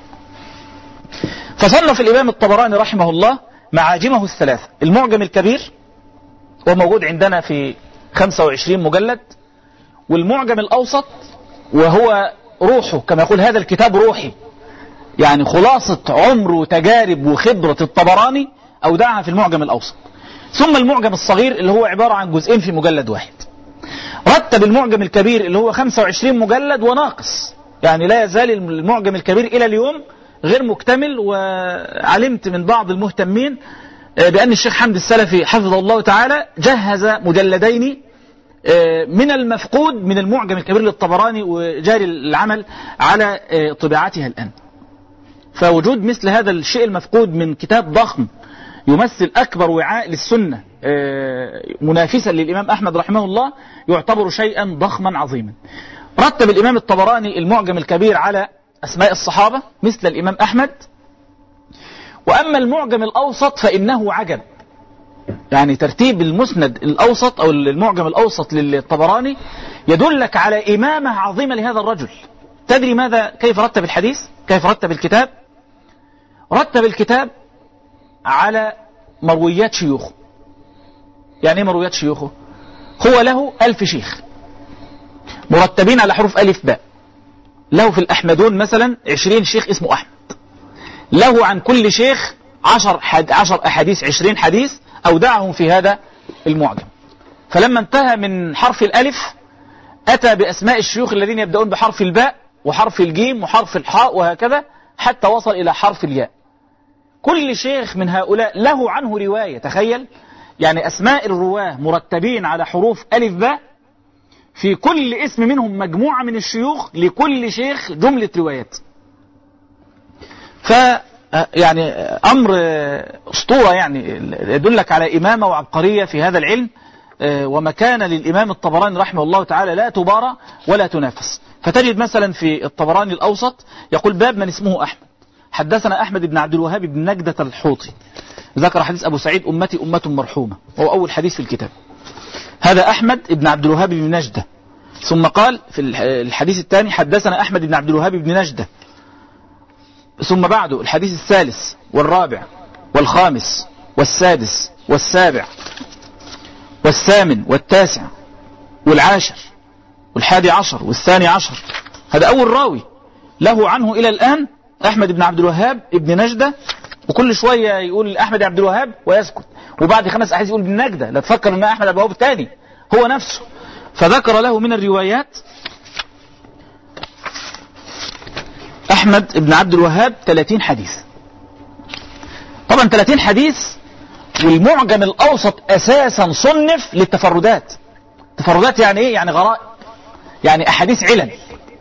فصنف الإمام الطبراني رحمه الله معاجمه الثلاثة: المعجم الكبير وموجود عندنا في خمسة وعشرين مجلد، والمعجم الأوسط وهو روحه، كما يقول هذا الكتاب روحي، يعني خلاصة عمر وتجارب وخبرة الطبراني أودعها في المعجم الأوسط، ثم المعجم الصغير اللي هو عبارة عن جزئين في مجلد واحد. رتب المعجم الكبير اللي هو خمسة وعشرين مجلد وناقص، يعني لا يزال المعجم الكبير إلى اليوم غير مكتمل. وعلمت من بعض المهتمين بأن الشيخ حمد السلفي حفظه الله تعالى جهز مجلدين من المفقود من المعجم الكبير للطبراني، وجاري العمل على طباعتها الآن. فوجود مثل هذا الشيء المفقود من كتاب ضخم يمثل أكبر وعاء للسنة منافسا للإمام أحمد رحمه الله يعتبر شيئا ضخما عظيما. رتب الإمام الطبراني المعجم الكبير على أسماء الصحابة مثل الإمام أحمد. وأما المعجم الأوسط فإنه عجب، يعني ترتيب المسند الأوسط أو المعجم الأوسط للطبراني يدلك على إمامة عظيمة لهذا الرجل. تدري ماذا؟ كيف رتب الحديث؟ كيف رتب الكتاب؟ رتب الكتاب على مرويات شيوخه. يعني ايه مرويات شيوخه؟ هو له ألف شيخ مرتبين على حروف ألف باء. له في الأحمدون مثلا عشرين شيخ اسمه أحمد، له عن كل شيخ عشر, حد عشر أحاديث، عشرين حديث أودعهم في هذا المعجم. فلما انتهى من حرف الألف أتى بأسماء الشيوخ الذين يبدأون بحرف الباء وحرف الجيم وحرف الحاء وهكذا حتى وصل إلى حرف الياء. كل شيخ من هؤلاء له عنه رواية. تخيل يعني أسماء الرواه مرتبين على حروف ألف باء، في كل اسم منهم مجموعة من الشيوخ، لكل شيخ جملة روايات. ف يعني أمر أسطورة، يعني يدلك على إمامة وعبقرية في هذا العلم، ومكانة للإمام الطبراني رحمه الله تعالى لا تبارى ولا تنافس. فتجد مثلا في الطبراني الأوسط يقول: باب من اسمه أحمد، حدثنا أحمد بن عبد الوهاب بن نجدة الحوطي، ذكر حديث أبو سعيد: أمتي أمة مرحومة، وهو أول حديث في الكتاب. هذا أحمد بن عبد الوهاب بن نجدة. ثم قال في الحديث الثاني: حدثنا أحمد بن عبد الوهاب بن نجدة. ثم بعده الحديث الثالث والرابع والخامس والسادس والسابع والثامن والتاسع والعاشر والحادي عشر والثاني عشر. هذا أول راوي له عنه إلى الآن أحمد بن عبد الوهاب ابن نجدة، وكل شوية يقول أحمد بن عبد الوهاب ويسكت، وبعد خمس أحاديث يقول بن نجدة، لا تفكر أن أحمد بن عبد الوهاب الثاني هو نفسه. فذكر له من الروايات أحمد بن عبد الوهاب ثلاثين حديث. طبعا ثلاثين حديث، والمعجم الأوسط أساسا صنف للتفردات. تفردات يعني إيه؟ يعني غرائب، يعني أحاديث علل.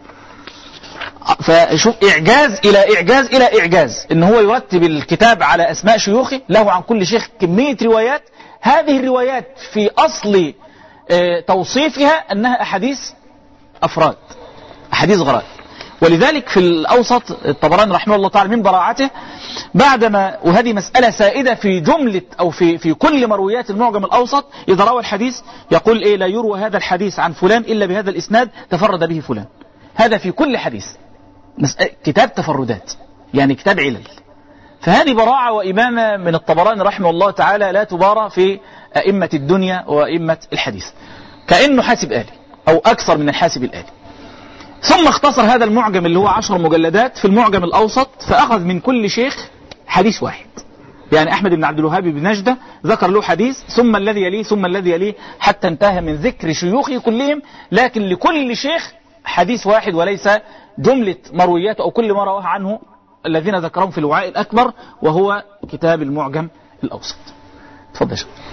فشوف إعجاز إلى إعجاز إلى إعجاز، إن هو يرتب الكتاب على أسماء شيوخه، له عن كل شيخ كمية روايات. هذه الروايات في أصل اه توصيفها أنها أحاديث أفراد، أحاديث غرائب. ولذلك في الأوسط الطبراني رحمه الله تعالى من براعته، بعدما، وهذه مسألة سائدة في جملة أو في في كل مرويات المعجم الأوسط، إذا روى الحديث يقول إيه: لا يروى هذا الحديث عن فلان إلا بهذا الإسناد تفرد به فلان. هذا في كل حديث، كتاب تفردات، يعني كتاب علل. فهذه براعة وإمامة من الطبراني رحمه الله تعالى لا تبارى في أئمة الدنيا وأئمة الحديث، كأنه حاسب آلي أو أكثر من الحاسب الآلي. ثم اختصر هذا المعجم اللي هو عشر مجلدات في المعجم الأوسط، فأخذ من كل شيخ حديث واحد. يعني أحمد بن عبد الوهاب بن نجدة ذكر له حديث، ثم الذي يليه، ثم الذي يليه، حتى انتهى من ذكر شيوخه كلهم، لكن لكل شيخ حديث واحد، وليس جملة مروياته أو كل ما رواه عنه الذين ذكرهم في الوعاء الأكبر، وهو كتاب المعجم الأوسط. تفضل.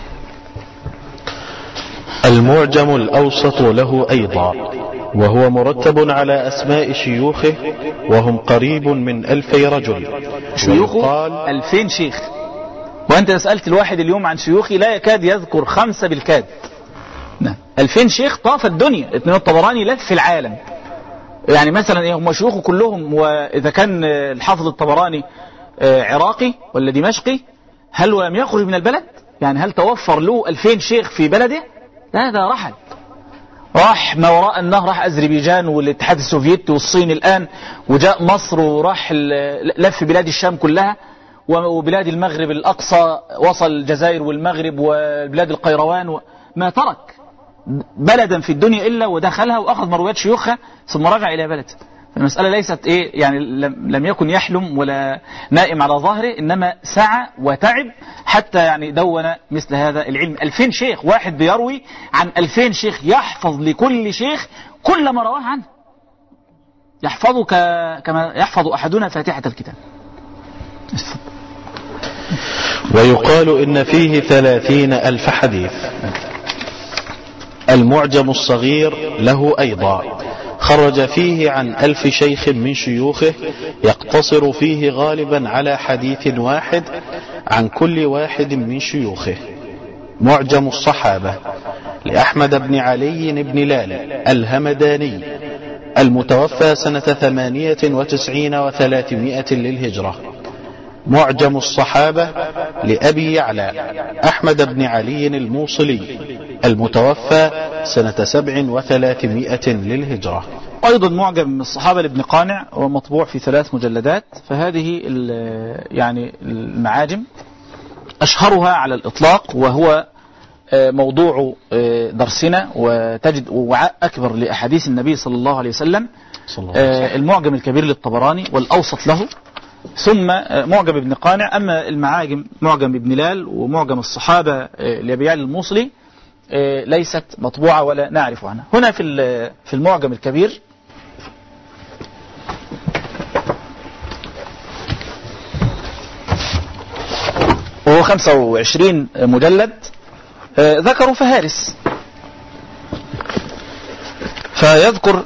المعجم الأوسط له أيضا، وهو مرتب على أسماء شيوخه، وهم قريب من ألفي رجل. شيوخه ألفين شيخ، وأنت سألت الواحد اليوم عن شيوخي لا يكاد يذكر خمسة بالكاد. نعم، ألفين شيخ طاف الدنيا. ابن الطبراني لف في العالم. يعني مثلا هم شيوخه كلهم، وإذا كان الحافظ الطبراني عراقي ولا دمشقي، هل لم يخرج من البلد؟ يعني هل توفر له ألفين شيخ في بلده؟ لا، ده رحل، راح ما وراء النهر، راح أذربيجان والاتحاد السوفيتي والصين الآن، وجاء مصر، وراح لف بلاد الشام كلها وبلاد المغرب الأقصى، وصل الجزائر والمغرب وبلاد القيروان، ما ترك بلدا في الدنيا إلا ودخلها وأخذ مرويات شيوخها ثم رجع إلى بلده. المسألة ليست إيه يعني لم يكن يحلم ولا نائم على ظهره، إنما سعى وتعب حتى يعني دون مثل هذا العلم. ألفين شيخ، واحد بيروي عن ألفين شيخ، يحفظ لكل شيخ كل ما رواه عنه، يحفظه كما يحفظ أحدنا فاتحة الكتاب. ويقال إن فيه ثلاثين ألف حديث. المعجم الصغير له أيضا، خرج فيه عن ألف شيخ من شيوخه، يقتصر فيه غالبا على حديث واحد عن كل واحد من شيوخه. معجم الصحابة لأحمد بن علي بن لالي الهمداني، المتوفى سنة ثمانية وتسعين وثلاثمائة للهجرة. معجم الصحابة لأبي يعلى أحمد بن علي الموصلي، المتوفى سنة سبع وثلاثمائة للهجرة. أيضا معجم الصحابة لابن قانع، ومطبوع في ثلاث مجلدات. فهذه يعني المعاجم أشهرها على الإطلاق، وهو موضوع درسنا، وتجد وعاء أكبر لأحاديث النبي صلى الله عليه وسلم. المعجم الكبير للطبراني والأوسط له، ثم معجم ابن قانع. أما المعاجم معجم ابن لال ومعجم الصحابة لأبي يعلى الموصلي ليست مطبوعة ولا نعرف عنها. هنا في في المعجم الكبير وهو خمسة وعشرين مجلد، ذكروا فهارس فيذكر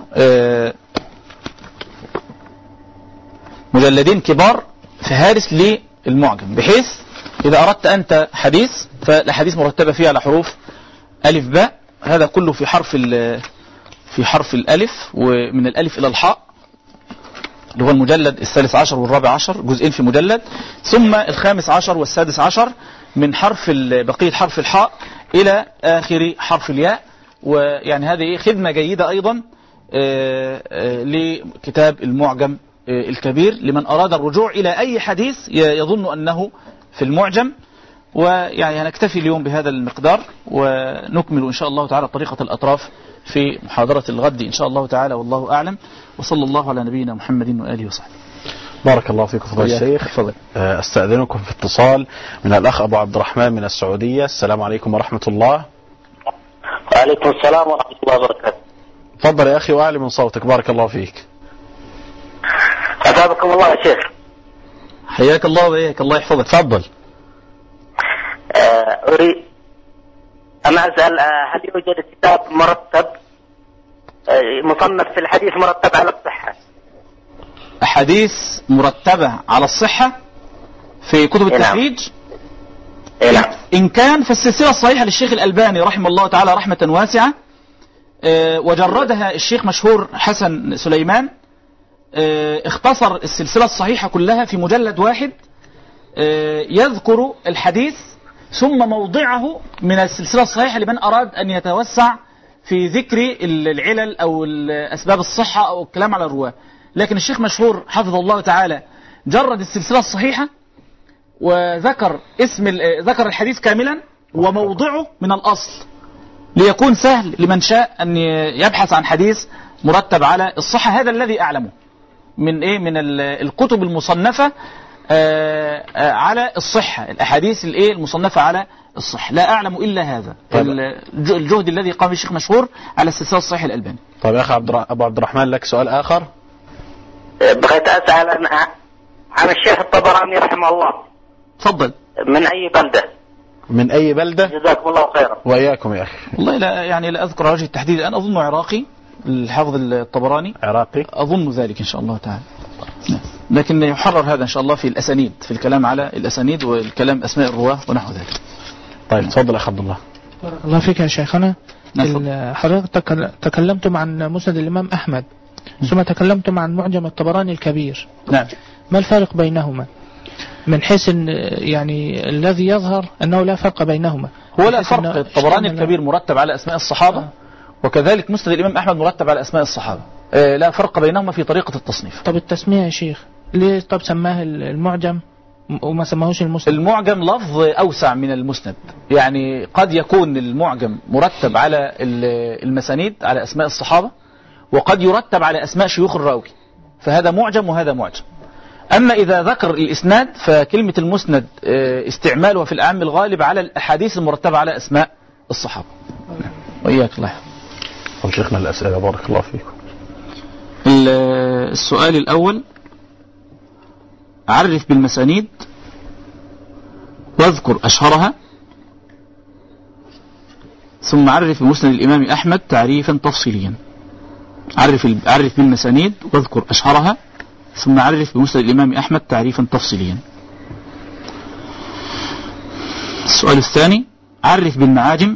مجلدين كبار فهارس للمعجم، بحيث إذا أردت أنت حديث فالحديث مرتبة فيه على حروف ألف باء، هذا كله في حرف في حرف الألف، ومن الألف إلى الحاء اللي هو المجلد الثالث عشر والرابع عشر، جزئين في مجلد، ثم الخامس عشر والسادس عشر من حرف بقية حرف الحاء إلى آخر حرف الياء. ويعني هذه خدمة جيدة أيضا لكتاب المعجم الكبير لمن أراد الرجوع إلى أي حديث يظن أنه في المعجم. ويعني هنكتفي اليوم بهذا المقدار، ونكمل إن شاء الله تعالى طريقة الأطراف في محاضرة الغد إن شاء الله تعالى، والله أعلم، وصلى الله على نبينا محمد وآله وصحبه. بارك الله فيكم فضيلة الشيخ. فضل. أستأذنكم في اتصال من الأخ أبو عبد الرحمن من السعودية. السلام عليكم ورحمة الله. وعليكم السلام ورحمة الله وبركاته. تفضل يا أخي وأعلي من صوتك. بارك الله فيك. أثابكم الله يا شيخ. حياك الله وإياك، الله يحفظك. تفضل. أريد أن أسأل هل يوجد كتاب مرتب مصنف في الحديث مرتب على الصحة؟ أحاديث مرتبة على الصحة في كتب التخريج؟ نعم. إن كان فالسلسلة الصحيحة للشيخ الألباني رحمه الله تعالى رحمة واسعة، وجردها الشيخ مشهور حسن سليمان، اختصر السلسلة الصحيحة كلها في مجلد واحد يذكر الحديث ثم موضعه من السلسلة الصحيحة لمن أراد أن يتوسع في ذكر العلل أو أسباب الصحة أو الكلام على الرواة. لكن الشيخ مشهور حفظه الله تعالى جرد السلسلة الصحيحة وذكر اسم ذكر الحديث كاملا وموضعه من الأصل، ليكون سهل لمن شاء أن يبحث عن حديث مرتب على الصحة. هذا الذي أعلمه من إيه من الكتب المصنفة على الصحة، الأحاديث الإيه المصنفة على الصحة، لا أعلم إلا هذا. طيب. الجهد الذي قام به الشيخ مشهور على السلسلة الصحيحة الألباني. طيب يا أخي أبو عبد الرحمن، لك سؤال آخر. بغيت أسأل عن الشيخ الطبراني رحمه الله. تفضل. من أي بلدة؟ من أي بلدة؟ جزاكم الله خيرا. وإياكم يا أخي. والله لا يعني لا أذكر وجه التحديد، أنا أظن عراقي الحافظ الطبراني. عراقي؟ أظن ذلك إن شاء الله تعالى، لكن يحرر هذا إن شاء الله في الأسانيد، في الكلام على الأسانيد والكلام أسماء الرواه ونحو ذلك. طيب تفضل أخ عبد الله. بارك الله فيك يا شيخنا. حضرتك تكلمتم عن مسند الإمام أحمد ثم تكلمتم عن معجم الطبراني الكبير. نعم. ما الفارق بينهما من حيث يعني الذي يظهر أنه لا فرق بينهما؟ هو لا فرق. الطبراني الكبير مرتب على أسماء الصحابة، آه. وكذلك مسند الإمام أحمد مرتب على أسماء الصحابة، آه لا فرق بينهما في طريقة التصنيف. طب التسمية يا شيخ ليه طب سماه المعجم وما سماهوش المسند؟ المعجم لفظ أوسع من المسند، يعني قد يكون المعجم مرتب على المسانيد على أسماء الصحابة، وقد يرتب على أسماء شيوخ الراوي، فهذا معجم وهذا معجم. أما إذا ذكر الإسناد فكلمة المسند استعمالها في العام الغالب على الأحاديث المرتبة على أسماء الصحابة. وإياك الله. طب شيخنا الأسئلة بارك الله فيكم. السؤال الأول: عرف بالمسانيد واذكر أشهرها، ثم عرف بمسند الإمام أحمد تعريفا تفصيليا. عرف عرف بالمسانيد واذكر أشهرها، ثم عرف بمسند الإمام أحمد تعريفا تفصيليا. السؤال الثاني: عرف بالمعاجم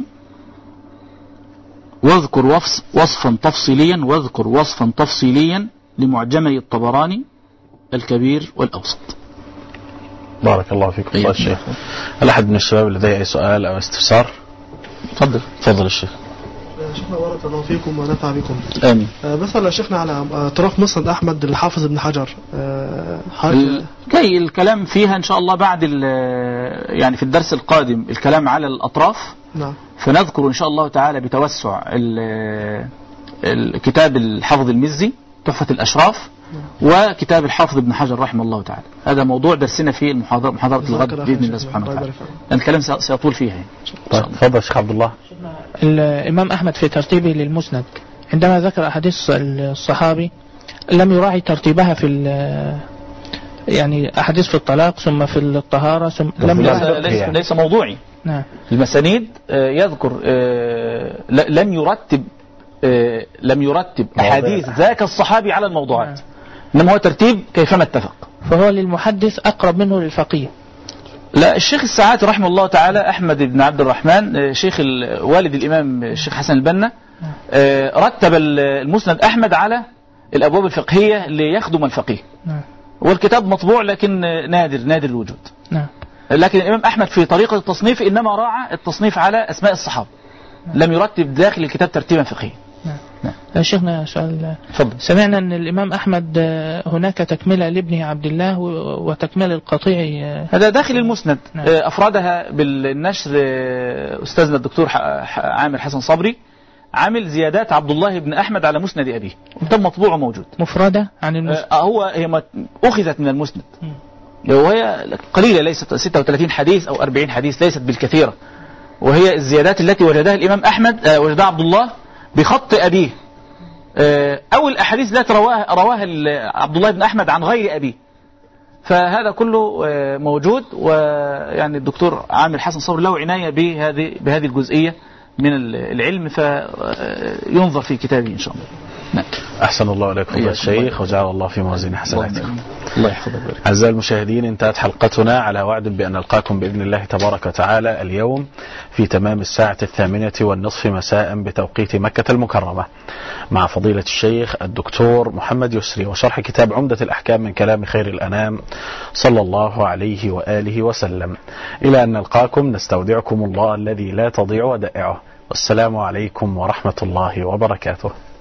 واذكر وصفا تفصيليا واذكر وصفا تفصيليا لمعجمي الطبراني الكبير والأوسط. بارك الله فيكم. الله الشيخ. هل أحد من الشباب لديه أي سؤال أو استفسار؟ تفضل. تفضل الشيخ. شيخنا بارك الله فيكم ونفع بكم. آمين. بسأل شيخنا على طرف مسند أحمد الحافظ ابن حجر. كي الكلام فيها إن شاء الله بعد يعني في الدرس القادم الكلام على الأطراف. نعم. فنذكر إن شاء الله تعالى بتوسع الكتاب الحافظ المزي تحفة الأشراف، وكتاب الحافظ ابن حجر رحمه الله تعالى. هذا موضوع درسنا في المحاضرة محاضرة الغد بإذن الله سبحانه وتعالى، لأن الكلام سيطول فيها. طيب تفضل شيخ عبد الله. الإمام أحمد في ترتيبه للمسند عندما ذكر أحاديث الصحابي لم يراعي ترتيبها في يعني أحاديث في الطلاق ثم في الطهارة ثم لم ليس, ليس موضوعي. نعم. المسانيد يذكر لن يرتب آه لم يرتب أحاديث ذاك الصحابي على الموضوعات، إنما هو ترتيب كيفما اتفق. فهو للمحدث أقرب منه للفقيه. لا، الشيخ الساعاتي رحمه الله تعالى أحمد بن عبد الرحمن شيخ والد الإمام الشيخ حسن البنا رتب المسند أحمد على الأبواب الفقهية ليخدم الفقيه. والكتاب مطبوع لكن نادر نادر الوجود. لكن الإمام أحمد في طريقة التصنيف إنما راعى التصنيف على أسماء الصحابة، لم يرتب داخل الكتاب ترتيبا فقهيا. نعم. شيخنا سؤال. فضل. سمعنا أن الإمام أحمد هناك تكملة لابنه عبد الله وتكملة القطيع. هذا داخل المسند. نعم. أفردها بالنشر أستاذنا الدكتور عامر حسن صبري، عامل زيادات عبد الله بن أحمد على مسند أبيه، كتاب مطبوع وموجود. مفردة عن المسند. هو هي أخذت من المسند، وهي قليلة، ليست ستة وثلاثين حديث أو أربعين حديث، ليست بالكثيرة، وهي الزيادات التي وجدها الإمام أحمد وجدها عبد الله بخط أبيه، أو الأحاديث التي رواها رواها عبد الله بن أحمد عن غير أبيه. فهذا كله موجود، ويعني الدكتور عامر حسن صبري له عناية بهذه بهذه الجزئية من العلم، فينظر في كتابه إن شاء الله. نعم. أحسن الله إليكم يا شيخ، وجعل الله في موازين حسناتكم. الله يحفظك. أعزائي المشاهدين، انتهت حلقتنا على وعد بأن نلقاكم بإذن الله تبارك وتعالى اليوم في تمام الساعة الثامنة والنصف مساء بتوقيت مكة المكرمة، مع فضيلة الشيخ الدكتور محمد يسري، وشرح كتاب عمدة الأحكام من كلام خير الأنام صلى الله عليه وآله وسلم. إلى أن نلقاكم نستودعكم الله الذي لا تضيع ودائعه، والسلام عليكم ورحمة الله وبركاته.